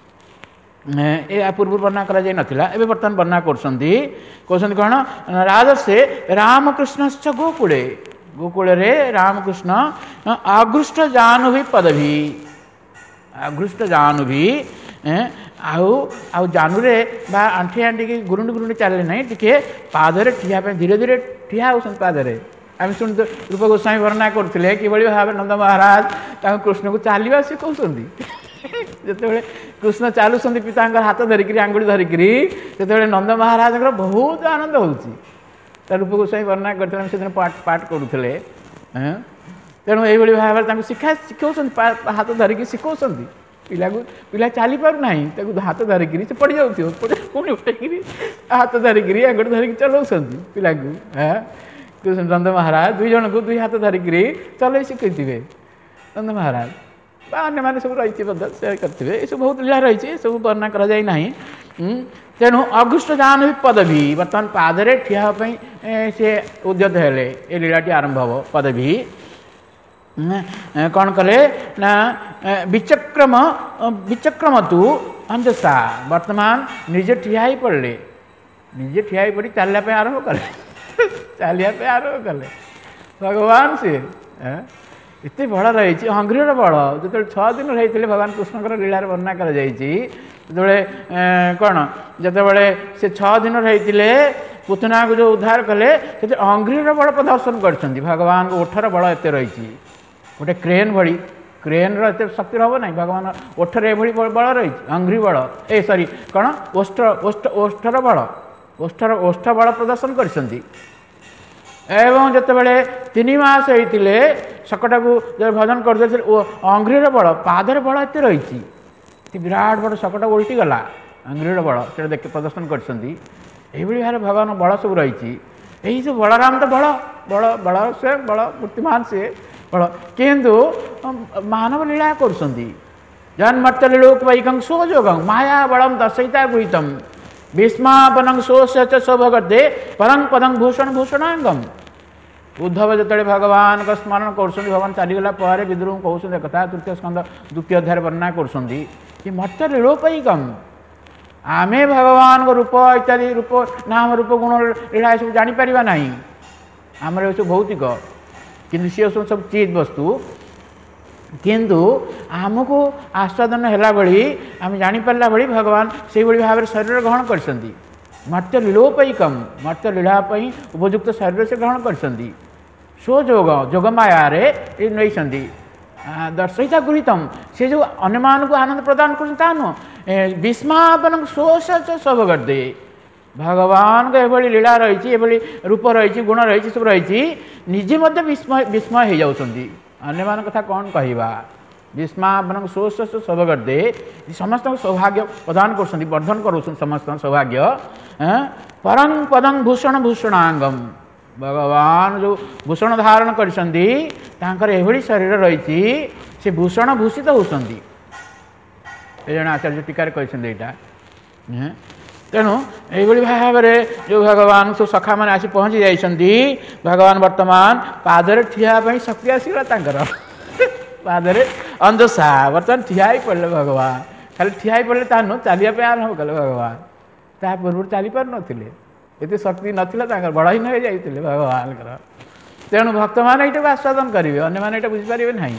A: ए पूर्व वर्णना करा जाय नथिला एबे वर्तमान वर्णना करसंदी कहसंदी कोन राजर्षे रामकृष्णश्च गोकुले गोकुल रे रामकृष्ण आघृष्ट जानुभि पदभी आघृष्ट जानुभि आउ आउ जानू रे बा आंठी आंठी की गुरुंडी गुरुंडी चले नहीं टिके पादरे ठिया पे धीरे धीरे ठिया होसन पादरे आम शुण रूप गोस्वामी वर्णना करते कि भाव नंद महाराज कृष्ण को चलवा शिखौंट जिते कृष्ण चलुंट पिता हाथ धरिकी आंगुड़ी धरिकी से नंद महाराज बहुत आनंद हो रूप गोस्वामी वर्णना करते से पाठ पाठ करुले तेणु ये भाव में शिखा शिखौंट हाथ धरिकी शिखौंट पिला को पिला चली पार ना हाथ धरिकी से पड़ जाऊ पुणी उठेक हाथ धरिकी आंगुड़ी धरिकी चलाऊँ पिला को नंद महाराज दुई जन को दुई हाथ धरिकी चल शिखे नंद महाराज अन्य मैंने सब रही करते सब बहुत लीला रही सब वर्णना कर जाए ना तेणु अघृष्ट जान पदवी बर्तमान पादरे ठियापी से उद्यत हेले ये लीलाटी आरंभ हम पदवी कौन कले ना विचक्रम विचक्रम तु अंजसा वर्तमान निजे ठिया ही पड़े निजे ठिया ही पड़ी चलने आरंभ कले चलिया आरंभ कले भगवान से ଏତେ ବଳ ରହିଛି ଅଙ୍ଘ୍ରିର ବଳ। ଯେତେବେଳେ ଛଅ ଦିନ ରହିଥିଲେ ଭଗବାନ କୃଷ୍ଣଙ୍କର ଲୀଳାରେ ବର୍ଣ୍ଣନା କରାଯାଇଛି। ଯେତେବେଳେ କ'ଣ ଯେତେବେଳେ ସେ ଛଅ ଦିନ ରହିଥିଲେ ପୁତନାକୁ ଯେଉଁ ଉଦ୍ଧାର କଲେ ସେତେ ଅଙ୍ଘ୍ରିର ବଳ ପ୍ରଦର୍ଶନ କରିଛନ୍ତି। ଭଗବାନଙ୍କ ଓଠର ବଳ ଏତେ ରହିଛି, ଗୋଟେ କ୍ରେନ୍ ଭଳି। କ୍ରେନ୍ର ଏତେ ଶକ୍ତି ହେବ ନାହିଁ, ଭଗବାନ ଓଠରେ ଏଭଳି ବଳ ରହିଛି, ଅଙ୍ଘ୍ରି ବଳ। ଏ ସରି କ'ଣ ଓଷ୍ଠ ଓଷ୍ଠ ଓଷ୍ଠର ବଳ, ଓଷ୍ଠର ଓଷ୍ଠ ବଳ ପ୍ରଦର୍ଶନ କରିଛନ୍ତି। ଏବଂ ଯେତେବେଳେ ତିନି ମାସ ହେଇଥିଲେ ଶକଟାକୁ ଯେତେବେଳେ ଭଜନ କରିଦେଇଥିଲେ ଅଙ୍ଘ୍ରିର ବଳ, ପାଦର ବଳ ଏତେ ରହିଛି, ବିରାଟ ବଡ଼ ଶକଟ ଓଲଟିଗଲା, ଅଙ୍ଘ୍ରିର ବଳ ସେଟା ଦେଖି ପ୍ରଦର୍ଶନ କରିଛନ୍ତି। ଏଇଭଳି ଭାବରେ ଭଗବାନ ବଳ ସବୁ ରହିଛି। ଏଇ ସବୁ ବଳରାମ ତ ବଳ ବଳ ବଳ ସେ ବଳ ମୂର୍ତ୍ତିମାନ ସିଏ ବଳ, କିନ୍ତୁ ମାନବ ଲୀଳା କରୁଛନ୍ତି। ଜନ୍ମର୍ତ୍ତଲୀଳୋପୈକଂ ସୋଯୋଗଂ ମାୟା ବଳଂ ଦର୍ଶୟିତା ଗୃହୀତଂ ଭୀଷ୍ମାପନଂ ସୋସ୍ୟ ସୌଭଗତେ ପରଂ ପଦଂ ଭୂଷଣ ଭୂଷଣାଙ୍ଗମ। ଉଦ୍ଧବ ଯେତେବେଳେ ଭଗବାନଙ୍କ ସ୍ମରଣ କରୁଛନ୍ତି, ଭଗବାନ ଚାଲିଗଲା ପରେ ବିଦୁରଙ୍କୁ କହୁଛନ୍ତି କଥା, ତୃତୀୟ ସ୍କନ୍ଧ ଦ୍ୱିତୀୟ ଅଧ୍ୟାୟରେ ବର୍ଣ୍ଣନା କରୁଛନ୍ତି କି ମର୍ତ୍ତ୍ୟଲୀଳୋପୈକଂ, ଆମେ ଭଗବାନଙ୍କ ରୂପ ଇତ୍ୟାଦି ରୂପ ନାମ ରୂପ ଗୁଣ ଲୀଳା ଏସବୁ ଜାଣିପାରିବା ନାହିଁ, ଆମର ଏସବୁ ଭୌତିକ, କିନ୍ତୁ ସିଏ ସବୁ ସବୁ ଚିତ୍ ବସ୍ତୁ। କିନ୍ତୁ ଆମକୁ ଆସ୍ୱାଦନ ହେଲା ଭଳି ଆମେ ଜାଣିପାରିଲା ଭଳି ଭଗବାନ ସେଇଭଳି ଭାବରେ ଶରୀର ଗ୍ରହଣ କରିଛନ୍ତି। ମର୍ତ୍ତ୍ୟଲୀଳୋପୈକଂ, ମର୍ତ୍ତ୍ୟଲୀଳା ପାଇଁ ଉପଯୁକ୍ତ ଶରୀର ସେ ଗ୍ରହଣ କରିଛନ୍ତି। ସ୍ୱଯୋଗ ଯୋଗମାୟାରେ ଏ ନେଇଛନ୍ତି। ଦର୍ଶୟିତା ଗୃହୀତମ୍, ସେ ଯେଉଁ ଅନ୍ୟମାନଙ୍କୁ ଆନନ୍ଦ ପ୍ରଦାନ କରୁଛନ୍ତି ତା ନୁହଁ। ଭୀଷ୍ମାପନଂ ସୋସ୍ୟ ସୌଭଗତେ, ଭଗବାନଙ୍କ ଏଭଳି ଲୀଳା ରହିଛି, ଏଭଳି ରୂପ ରହିଛି, ଗୁଣ ରହିଛି, ସବୁ ରହିଛି, ନିଜେ ମଧ୍ୟ ବିସ୍ମୟ ବିସ୍ମୟ ହେଇଯାଉଛନ୍ତି। ଅନ୍ୟମାନଙ୍କ କଥା କ'ଣ କହିବା। ଭୀଷ୍ମାପନଂ ସୋସ୍ୟ ସୌଭଗତେ, ସମସ୍ତଙ୍କୁ ସୌଭାଗ୍ୟ ପ୍ରଦାନ କରୁଛନ୍ତି, ବର୍ଦ୍ଧନ କରୁଛନ୍ତି ସମସ୍ତଙ୍କ ସୌଭାଗ୍ୟ। ପରଂ ପଦଂ ଭୂଷଣ ଭୂଷଣାଙ୍ଗମ, ଭଗବାନ ଯେଉଁ ଭୂଷଣ ଧାରଣ କରିଛନ୍ତି ତାଙ୍କର ଏଭଳି ଶରୀର ରହିଛି, ସେ ଭୂଷଣ ଭୂଷିତ ହେଉଛନ୍ତି। ଏ ଜଣେ ଆଚାର୍ଯ୍ୟ ଟୀକାରେ କହିଛନ୍ତି ଏଇଟା। ତେଣୁ ଏଇଭଳି ଭାବରେ ଯେଉଁ ଭଗବାନ ସବୁ ସଖାମାନେ ଆସି ପହଞ୍ଚି ଯାଇଛନ୍ତି, ଭଗବାନ ବର୍ତ୍ତମାନ ପାଦରେ ଠିଆ ପାଇଁ ଶକ୍ତି ଆସିଗଲା ତାଙ୍କର, ପାଦରେ ଅନ୍ଦୋଷା, ବର୍ତ୍ତମାନ ଠିଆ ହେଇ ପଡ଼ିଲେ ଭଗବାନ। ଖାଲି ଠିଆ ହେଇ ପଡ଼ିଲେ ତାହା ନୁହଁ, ଚାଲିବା ପାଇଁ ଆରମ୍ଭ କଲେ ଭଗବାନ। ତା ପୂର୍ବରୁ ଚାଲିପାରୁନଥିଲେ, ଏତେ ଶକ୍ତି ନଥିଲା ତାଙ୍କର, ବଳହୀନ ହୋଇଯାଇଥିଲେ ଭଗବାନଙ୍କର। ତେଣୁ ଭକ୍ତମାନେ ଏଇଟାକୁ ଆସ୍ୱାଦନ କରିବେ, ଅନ୍ୟମାନେ ଏଇଟା ବୁଝିପାରିବେ ନାହିଁ।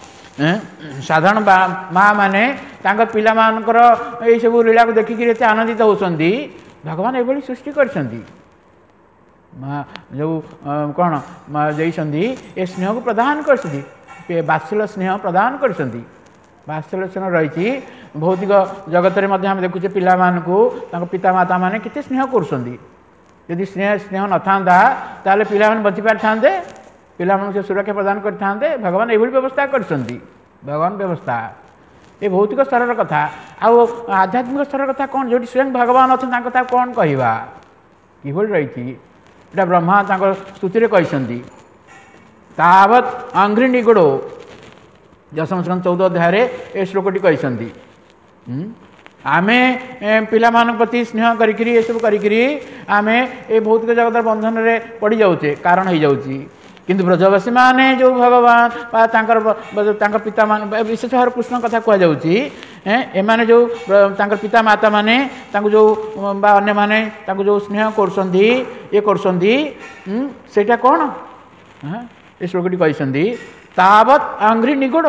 A: ସାଧାରଣ ମା' ମାନେ ତାଙ୍କ ପିଲାମାନଙ୍କର ଏଇସବୁ ଲୀଳାକୁ ଦେଖିକିରି ଏତେ ଆନନ୍ଦିତ ହେଉଛନ୍ତି। ଭଗବାନ ଏଭଳି ସୃଷ୍ଟି କରିଛନ୍ତି, ମା ଯେଉଁ କ'ଣ ଦେଇଛନ୍ତି, ଏ ସ୍ନେହକୁ ପ୍ରଦାନ କରିଛନ୍ତି, ବାତ୍ସଲ୍ୟ ସ୍ନେହ ପ୍ରଦାନ କରିଛନ୍ତି। ବାତ୍ସଲ୍ୟ ସ୍ନେହ ରହିଛି ଭୌତିକ ଜଗତରେ ମଧ୍ୟ ଆମେ ଦେଖୁଛେ ପିଲାମାନଙ୍କୁ ତାଙ୍କ ପିତାମାତା ମାନେ କେତେ ସ୍ନେହ କରୁଛନ୍ତି। ଯଦି ସ୍ନେହ ସ୍ନେହ ନଥାନ୍ତା ତାହେଲେ ପିଲାମାନେ ବଞ୍ଚି ପାରିଥାନ୍ତେ, ପିଲାମାନଙ୍କୁ ସେ ସୁରକ୍ଷା ପ୍ରଦାନ କରିଥାନ୍ତେ। ଭଗବାନ ଏଭଳି ବ୍ୟବସ୍ଥା କରିଛନ୍ତି, ଭଗବାନ ବ୍ୟବସ୍ଥା। ଏ ଭୌତିକ ସ୍ତରର କଥା। ଆଉ ଆଧ୍ୟାତ୍ମିକ ସ୍ତରର କଥା କ'ଣ, ଯେଉଁଠି ସ୍ୱୟଂ ଭଗବାନ ଅଛନ୍ତି ତାଙ୍କ କଥା କ'ଣ କହିବା, କିଭଳି ରହିଛି ଏଇଟା ବ୍ରହ୍ମା ତାଙ୍କ ସ୍ତୁତିରେ କହିଛନ୍ତି। ତାବତ୍ ଅଙ୍ଘ୍ରି ନିଗୋଡ଼, ଦଶମ ସ୍କନ୍ଧ ଚଉଦ ଅଧ୍ୟାୟରେ ଏ ଶ୍ଲୋକଟି କହିଛନ୍ତି। ଆମେ ପିଲାମାନଙ୍କ ପ୍ରତି ସ୍ନେହ କରିକିରି ଏସବୁ କରିକିରି ଆମେ ଏ ଭୌତିକ ଜଗତର ବନ୍ଧନରେ ପଡ଼ିଯାଉଛେ, କାରଣ ହେଇଯାଉଛି। କିନ୍ତୁ ବ୍ରଜବାସୀମାନେ ଯେଉଁ ଭଗବାନ ବା ତାଙ୍କର ତାଙ୍କ ପିତାମାନେ, ବିଶେଷ ଭାବରେ କୃଷ୍ଣ କଥା କୁହାଯାଉଛି, ଏମାନେ ଯେଉଁ ତାଙ୍କର ପିତାମାତା ମାନେ ତାଙ୍କୁ ଯେଉଁ ବା ଅନ୍ୟମାନେ ତାଙ୍କୁ ଯେଉଁ ସ୍ନେହ କରୁଛନ୍ତି, ଇଏ କରୁଛନ୍ତି, ସେଇଟା କ'ଣ ଏ ଶ୍ଲୋକଟି କହିଛନ୍ତି। ତାବତ୍ ଅଙ୍ଘ୍ରି ନିଗୋଡ଼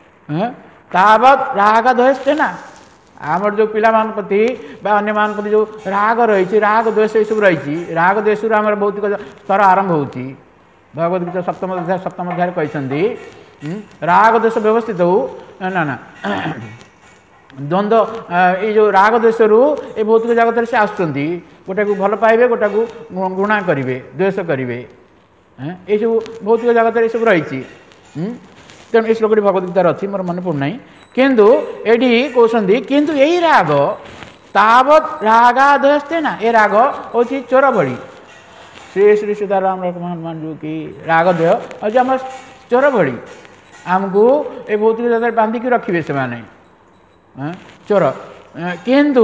A: ତାବତ୍ ରାଗ ଦ୍ୱେଷେନ, ଆମର ଯେଉଁ ପିଲାମାନଙ୍କ ପ୍ରତି ବା ଅନ୍ୟମାନଙ୍କ ପ୍ରତି ଯେଉଁ ରାଗ ରହିଛି, ରାଗ ଦ୍ୱେଷ ଏସବୁ ରହିଛି, ରାଗ ଦ୍ୱେଷରୁ ଆମର ଭୌତିକ ସ୍ତର ଆରମ୍ଭ ହେଉଛି। ଭଗବଦ୍ ଗୀତା ସପ୍ତମ ଅଧ୍ୟାୟ ସପ୍ତମ ଅଧ୍ୟାୟରେ କହିଛନ୍ତି, ରାଗ ଦ୍ୱେଷ ବ୍ୟବସ୍ଥିତ ହଉ ନା ନା ଦ୍ୱନ୍ଦ୍ୱ, ଏଇ ଯେଉଁ ରାଗ ଦ୍ୱେଷରୁ ଏ ଭୌତିକ ଜଗତରେ ସେ ଆସୁଛନ୍ତି, ଗୋଟାକୁ ଭଲ ପାଇବେ, ଗୋଟାକୁ ଘୃଣା କରିବେ, ଦ୍ୱେଷ କରିବେ। ଏଇସବୁ ଭୌତିକ ଜଗତରେ ଏସବୁ ରହିଛି। ତେଣୁ ଏ ଶ୍ଲୋକଟି ଭଗବଦ୍ ଗୀତାରେ ଅଛି, ମୋର ମନେ ପଡ଼ୁନାହିଁ। କିନ୍ତୁ ଏଠି କହୁଛନ୍ତି, କିନ୍ତୁ ଏଇ ରାଗ ତାବତ୍ ରାଗାଦସ୍ତେନ, ଏ ରାଗ ହେଉଛି ଚୋର ଭଳି। ଶ୍ରୀ ଶ୍ରୀ ସୀତାରାମ ହନୁମାନ ଯେଉଁ କି ରାଗ ଦେହ ହେଉଛି ଆମର ଚୋର ଭଳି, ଆମକୁ ଏ ଭୌତିକ ଜଗତରେ ବାନ୍ଧିକି ରଖିବେ ସେମାନେ, ଚୋର। କିନ୍ତୁ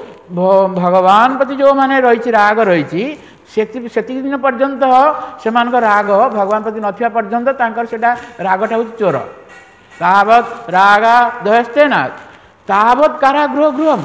A: ଭଗବାନ ପ୍ରତି ଯେଉଁମାନେ ରହିଛି ରାଗ ରହିଛି, ସେତି ସେତିକି ଦିନ ପର୍ଯ୍ୟନ୍ତ ସେମାନଙ୍କ ରାଗ ଭଗବାନ ପ୍ରତି ନଥିବା ପର୍ଯ୍ୟନ୍ତ ତାଙ୍କର ସେଇଟା ରାଗଟା ହେଉଛି ଚୋର। ତାବତ୍ ରାଗା ଦୟସ୍ତେନ ତାବତ୍ କାରାଗୃହ ଗୃହମ୍,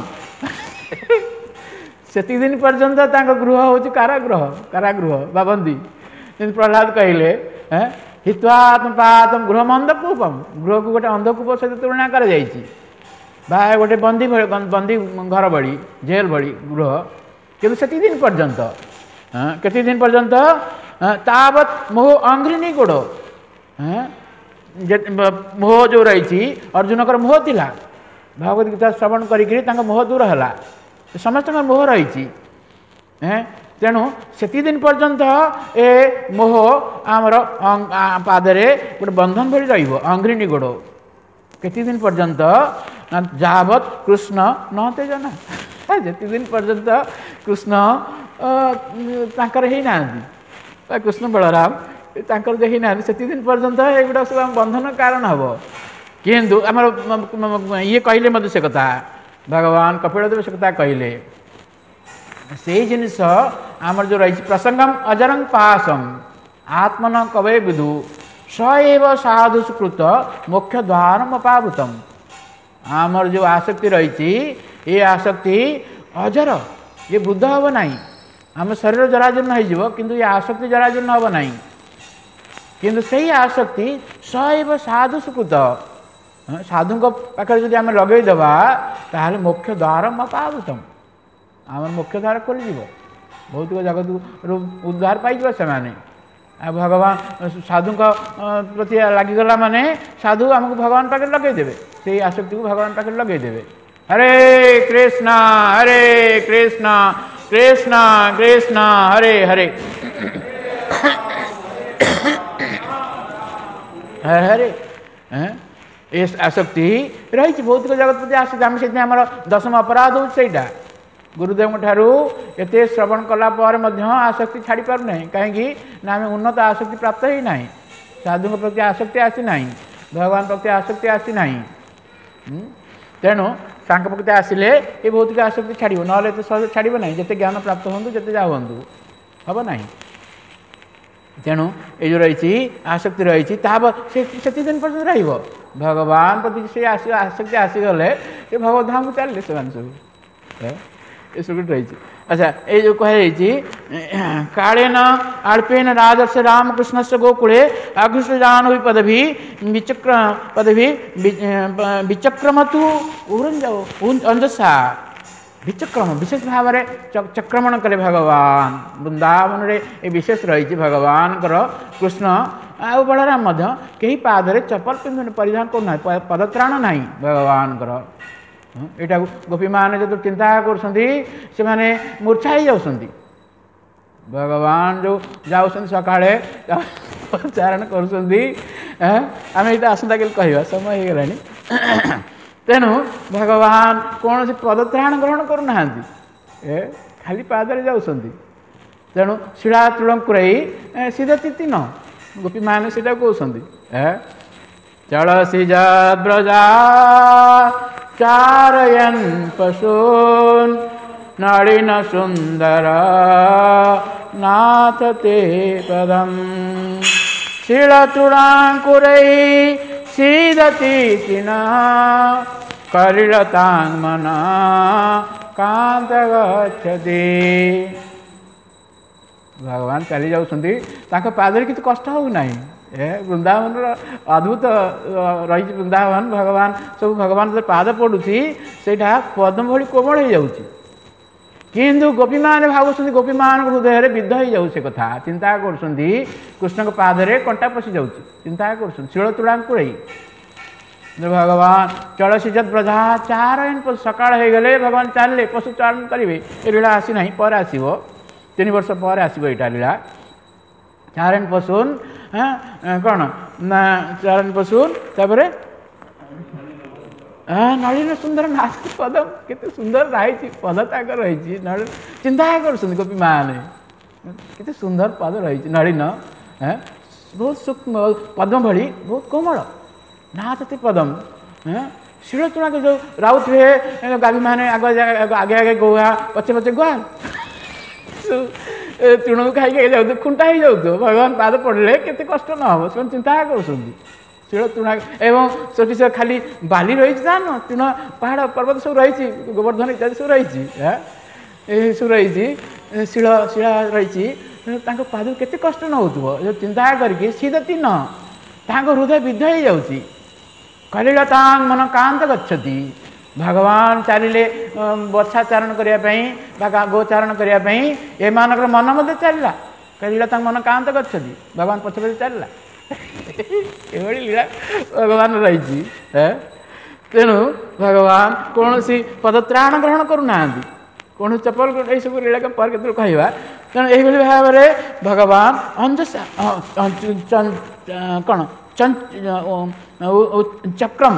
A: ସେତିକି ଦିନ ପର୍ଯ୍ୟନ୍ତ ତାଙ୍କ ଗୃହ ହେଉଛି କାରାଗୃହ, କାରାଗୃହ ବା ବନ୍ଦୀ। ଯେମିତି ପ୍ରହ୍ଲାଦ କହିଲେ, हित्वात्मपातम गृह अंधकूपम गृह को गोटे अंधकूप सहित तुलना कराଯାଇଛି बा गोटे बंदी बंदी घर भଳି जेल भଳି गृह किंतु सेति दिन पर्यंत केति दिन पर्यंत तावत मोह अंग्रिनी गोड़ मोह जो रही अर्जुन का मोह थिला भगवत गीता श्रवण करी मोह दूर है समस्त मोह रही तेणु सेति दिन पर्यंत ए मोह आमर पादरे गोटे बंधन भली रही अंग्रिनी गोड़ केति दिन पर्यंत जावत कृष्ण न तेजना जेति दिन पर्यंत कृष्ण तांकर ही ना कृष्ण बलराम तांकर देखी ना सेति दिन पर्यंत एगुड़ा सब बंधन कारण हम किंतु आमर ये कहले मत से कथा भगवान कपिलदेव से कथा कहले से जिनिस आमर जो रही प्रसंगम अजरंग पासम आत्मन कवे विदु स एव साधु सुकृत मोक्ष द्वार अपावृतम आमर जो आसक्ति रही ये आसक्ति अजर ये बुद्ध हम ना आम शरीर जराजीर्ण हो किंतु ये आसक्ति जराजीर्ण हम ना किंतु से आसक्ति स एव साधु सुकृत साधु पाखे जब आम लगेदेवा ताहले मोक्ष द्वार अपावृतम आम मोक्ष द्वार खोलीज बहुत जगत उद्धार पाई से भगवान साधु प्रति लगिगला माने साधु आमको भगवान पाखे लगेदेवे से आसक्ति को भगवान पाखे लगेदेवे हरे कृष्ण हरे कृष्ण कृष्ण कृष्ण हरे हरे हरे हरे ये आसक्ति रही भौतिक जगत प्रति आसक्ति आम से दशम अपराध हो गुरुदेव ठारू एते श्रवण कला पर आसक्ति छाड़ी पार नहीं कहीं ना आम उन्नत आसक्ति प्राप्त ही ना साधु प्रति आसक्ति आसी ना भगवान प्रति आसक्ति आसी ना तेणु सांक प्रति आसिले ये भौतिक आसक्ति छाड़ ना सहज छाड़ ना जिते ज्ञान प्राप्त हूँ जिते जा हूँ हम ना तेणु ये जो रही आसक्ति रही से दिन पर्यटन रही भगवान प्रति से आसक्ति आसीगले ये भगवत धाम को चलिए से सब ये सब रही अच्छा ये जो कही कालेन अल्पेन राजर्ष रामकृष्ण से गोकुले अघुष्ट जान पदवी विचक्र पदवी विचक्रमतु अंजसा विचक्रम विशेष भाव में चक्रमण कले भगवान वृंदावन रे ये विशेष रही भगवान कृष्ण आ बलराम कहीं पादरे चप्पल पिंधु परिधान करना पदत्राण ना भगवान यहाँ गोपी मैंने जो चिंता कर मूर्छा ही जाऊँगी भगवान जो जाऊँ सकाଳେ चारण करें ये आसंता कल कह समय हो गला तेणु भगवान कौन से पदत्राण ग्रहण करना खाली पादरे जाऊँगी तेणु शिड़ा तुलंकुरई सीधा तीति न गोपी मैंने सीटा कहते चलसी जब्रजा चारयन पशून नलिन सुंदर नाथ ते पदम शिलतुणांकुरई सीदती तिना कलिलतांग मना कांत गच्छति भगवान चली जाऊँगी पादरे किसी कष्ट हो ना ए वृंदावन अद्भुत रही वृंदावन भगवान सब भगवान जो पाद पड़ुची से पद्म भली कोमल हो जाऊँगी किंतु गोपी मैंने भावुं गोपी मान हृदय विद्ध हो जाऊ से कथा चिंता कर कृष्ण के पादरे कंटा पशि जाऊँ चिंता कर शिल तुड़ाकुरई भगवान चलसी जद ब्रजा चारण सकाळ हो गले भगवान चलले पशु चारण करेंगे ये लीला आसी ना पर आसो तीन वर्ष पर आसो यहाँ लीला चारण पशुन हाँ कौन ना चारण पशुन तापर हाँ नलिन सुंदर नाथ पदम केते सुंदर रही पद ताक रही नलिन चिंता कर गोपी मैंने केते सुंदर पद रही नलिन हाँ बहुत सूक्ष्म पद्म भली बहुत कोमल नाथ ते पदम हाँ शिल तुणा के जो राउत हुए गाभी मैंने आगे आगे आगे गोआ पचे पचे गुआ तृण को खाई जाऊ खुंटा ही जाऊ भगवान पाद पड़े केते कष्ट न हम से चिंता कर शिल तृणा एवं सेठी से खाली बाली रही था न तृण पहाड़ पर्वत सब रही गोवर्धन इत्यादि सब रही सब रही शिल शिला रही ତାଙ୍କ ପାଦ କେତେ କଷ୍ଟ ନଉଥିବ ଯୋଉ ଚିନ୍ତା କରିକି ସିଏ ତିନ ତାଙ୍କ ହୃଦୟ ବିଦ୍ଧ ହେଇଯାଉଛି। କଲିଳ ତାଙ୍କ ମନ କାନ୍ତ ଗଚ୍ଛତି। ଭଗବାନ ଚାଲିଲେ ବର୍ଷା ଚାରଣ କରିବା ପାଇଁ ବା ଗୋଚାରଣ କରିବା ପାଇଁ ଏମାନଙ୍କର ମନ ମଧ୍ୟ ଚାଲିଲା। କଲିଳ ତାଙ୍କ ମନ କାନ୍ତ ଗଚ୍ଛତି। ଭଗବାନ ପଛେ ପଛେ ଚାଲିଲା। ଏଭଳି ଲୀଳା ଭଗବାନ ରହିଛି। ତେଣୁ ଭଗବାନ କୌଣସି ପଦତ୍ରାଣ ଗ୍ରହଣ କରୁନାହାନ୍ତି, କୌଣସି ଚପଲ ଏଇସବୁ ଲୀଳା ପରେ କେତେବେଳେ କହିବା। ତେଣୁ ଏଇଭଳି ଭାବରେ ଭଗବାନ ଅଞ୍ଜସା କ'ଣ ଚକ୍ରମ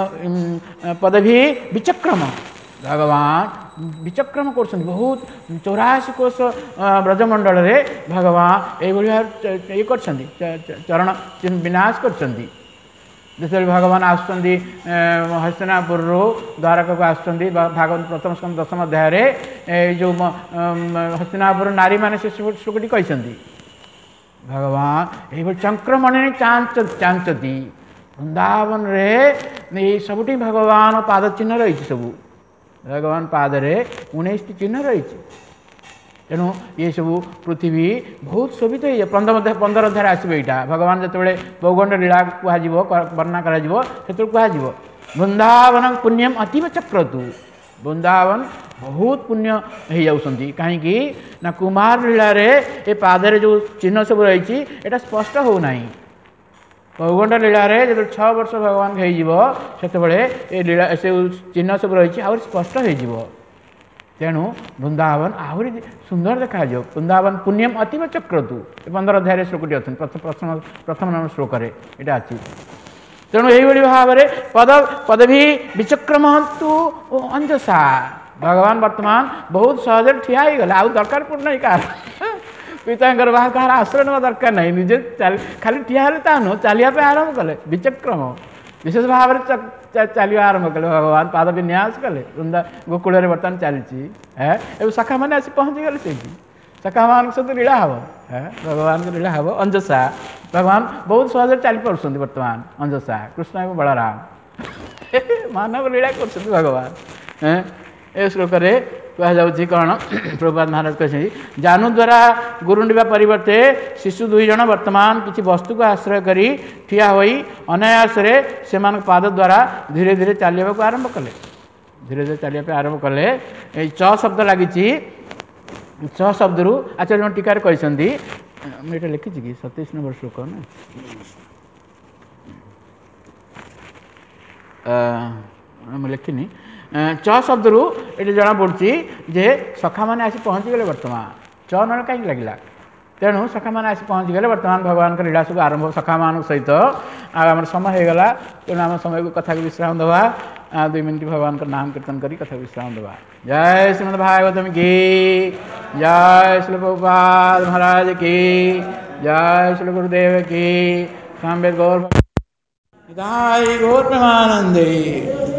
A: ପଦବୀ ବିଚକ୍ରମ ଭଗବାନ ବିଚକ୍ରମ କରୁଛନ୍ତି। ବହୁତ ଚଉରାଶୀ କୋଶ ବ୍ରଜମଣ୍ଡଳରେ ଭଗବାନ ଏଇଭଳି ଭାବରେ ଇଏ କରିଛନ୍ତି, ଚରଣ ବିନାଶ କରିଛନ୍ତି। ଯେତେବେଳେ ଭଗବାନ ଆସୁଛନ୍ତି ହସ୍ତିନାପୁରରୁ ଦ୍ୱାରକାକୁ ଆସୁଛନ୍ତି, ଭାଗବତ ପ୍ରଥମ ସ୍କନ୍ଧ ଦଶମ ଅଧ୍ୟାୟରେ ଏଇ ଯେଉଁ ହସ୍ତିନାପୁର ନାରୀମାନେ ସେ ଶ୍ଲୋକଟି କହିଛନ୍ତି। ଭଗବାନ ଏଇଭଳି ଚକ୍ରମଣି ଚାଞ୍ଚ ଚାଞ୍ଚତି। ବୃନ୍ଦାବନରେ ଏଇ ସବୁଠି ଭଗବାନ ପାଦ ଚିହ୍ନ ରହିଛି। ସବୁ ଭଗବାନ ପାଦରେ ଉଣେଇଶଟି ଚିହ୍ନ ରହିଛି। ତେଣୁ ଏସବୁ ପୃଥିବୀ ବହୁତ ଶୋଭିତ ହେଇଯାଏ। ପନ୍ଦର ପନ୍ଦର ଅଧ୍ୟାୟରେ ଆସିବ ଏଇଟା। ଭଗବାନ ଯେତେବେଳେ ବୈକୁଣ୍ଠ ଲୀଳା କୁହାଯିବ, ବର୍ଣ୍ଣନା କରାଯିବ, ସେତେବେଳେ କୁହାଯିବ ବୃନ୍ଦାବନ ପୁଣ୍ୟମ ଅତୀବ ଚକ୍ରତୁ। ବୃନ୍ଦାବନ ବହୁତ ପୁଣ୍ୟ ହେଇଯାଉଛନ୍ତି। କାହିଁକି ନା କୁମାର ଲୀଳାରେ ଏ ପାଦରେ ଯେଉଁ ଚିହ୍ନ ସବୁ ରହିଛି ଏଇଟା ସ୍ପଷ୍ଟ ହେଉନାହିଁ। ବୈକୁଣ୍ଠ ଲୀଳାରେ ଯେତେବେଳେ ଛଅ ବର୍ଷ ଭଗବାନ ହେଇଯିବ ସେତେବେଳେ ଏ ଲୀଳା ସେ ଚିହ୍ନ ସବୁ ରହିଛି ଆହୁରି ସ୍ପଷ୍ଟ ହେଇଯିବ। ତେଣୁ ବୃନ୍ଦାବନ ଆହୁରି ସୁନ୍ଦର ଦେଖାଯିବ। ବୃନ୍ଦାବନ ପୁଣ୍ୟମ ଅତୀବ ଚକ୍ରତୁ। ଏ ପନ୍ଦର ଅଧ୍ୟାୟରେ ଶ୍ଲୋକଟି ଅଛନ୍ତି, ପ୍ରଥମ ପ୍ରଥମ ନମ୍ବର ଶ୍ଲୋକରେ ଏଇଟା ଅଛି। ତେଣୁ ଏଇଭଳି ଭାବରେ ପଦ ପଦବୀ ବିଚକ୍ରମନ୍ତୁ ଅଞ୍ଜସା। ଭଗବାନ ବର୍ତ୍ତମାନ ବହୁତ ସହଜରେ ଠିଆ ହେଇଗଲେ, ଆଉ ଦରକାର ପଡ଼ୁନାହିଁ କାହାର ପିତାଙ୍କର ବା କାହାର ଆଶ୍ରୟ ନେବା ଦରକାର ନାହିଁ। ନିଜେ ଖାଲି ଠିଆ ହେଲେ ତା ନୁହଁ, ଚାଲିବା ପାଇଁ ଆରମ୍ଭ କଲେ। ବିଚକ୍ରମ ବିଶେଷ ଭାବରେ ଚାଲିବା ଆରମ୍ଭ କଲେ। ଭଗବାନ ପାଦ ବିନ୍ୟାସ କଲେ। ବୃନ୍ଦା ଗୋକୁଳରେ ବର୍ତ୍ତମାନ ଚାଲିଛି। ହେ ଏବେ ଶାଖାମାନେ ଆସି ପହଞ୍ଚିଗଲେ ସେଇଠି। ଶାଖାମାନଙ୍କ ସହିତ ଲୀଳା ହବ। ହେ ଭଗବାନଙ୍କ ଲୀଳା ହବ ଅଞ୍ଜସା। ଭଗବାନ ବହୁତ ସହଜରେ ଚାଲିପାରୁଛନ୍ତି ବର୍ତ୍ତମାନ ଅଞ୍ଜସା। କୃଷ୍ଣ ଏବଂ ବଳରାମ ମାନବ ଲୀଳା କରୁଛନ୍ତି ଭଗବାନ। ଏ ଶ୍ଲୋକରେ କୁହାଯାଉଛି କ'ଣ? ପ୍ରଭୁପାଦ ମହାରାଜ କହିଛନ୍ତି ଜାନୁ ଦ୍ୱାରା ଗୁରୁଣ୍ଡିବା ପରିବର୍ତ୍ତେ ଶିଶୁ ଦୁଇ ଜଣ ବର୍ତ୍ତମାନ କିଛି ବସ୍ତୁକୁ ଆଶ୍ରୟ କରି ଠିଆ ହୋଇ ଅନାୟାସରେ ସେମାନଙ୍କ ପାଦ ଦ୍ୱାରା ଧୀରେ ଧୀରେ ଚାଲିବାକୁ ଆରମ୍ଭ କଲେ। ଧୀରେ ଧୀରେ ଚାଲିବା ପାଇଁ ଆରମ୍ଭ କଲେ। ଏଇ ଚ ଶବ୍ଦ ଲାଗିଛି। ଚ ଶବ୍ଦରୁ ଆଚାର୍ଯ୍ୟ ଟୀକାରେ କହିଛନ୍ତି, ମୁଁ ଏଇଟା ଲେଖିଛି କି ସତେଇଶ ନମ୍ବର ଶ୍ଲୋକ ନା ମୁଁ ଲେଖିନି। ଚ ଶବ୍ଦରୁ ଏଠି ଜଣାପଡ଼ୁଛି ଯେ ସଖାମାନେ ଆସି ପହଞ୍ଚିଗଲେ ବର୍ତ୍ତମାନ। ଚ ନ କାହିଁକି ଲାଗିଲା? ତେଣୁ ସଖାମାନେ ଆସି ପହଞ୍ଚିଗଲେ। ବର୍ତ୍ତମାନ ଭଗବାନଙ୍କ ଲୀଳା ସବୁ ଆରମ୍ଭ ସଖାମାନଙ୍କ ସହିତ। ଆଉ ଆମର ସମୟ ହେଇଗଲା, ତେଣୁ ଆମ ସମୟକୁ କଥାକୁ ବିଶ୍ରାମ ଦେବା। ଦୁଇ ମିନିଟ୍ ଭଗବାନଙ୍କ ନାମ କୀର୍ତ୍ତନ କରି କଥାକୁ ବିଶ୍ରାମ ଦେବା। ଜୟ ଶ୍ରୀମଦ୍ ଭାଗବତମ କି ଜୟ, ଶ୍ରୀ ପ୍ରଭୁପାଦ ମହାରାଜ କି ଜୟ, ଶ୍ରୀ ଗୁରୁଦେବ କି। ସାମ୍ବେଦ ଗୌର ଗୌର ପ୍ରେମାନନ୍ଦେ।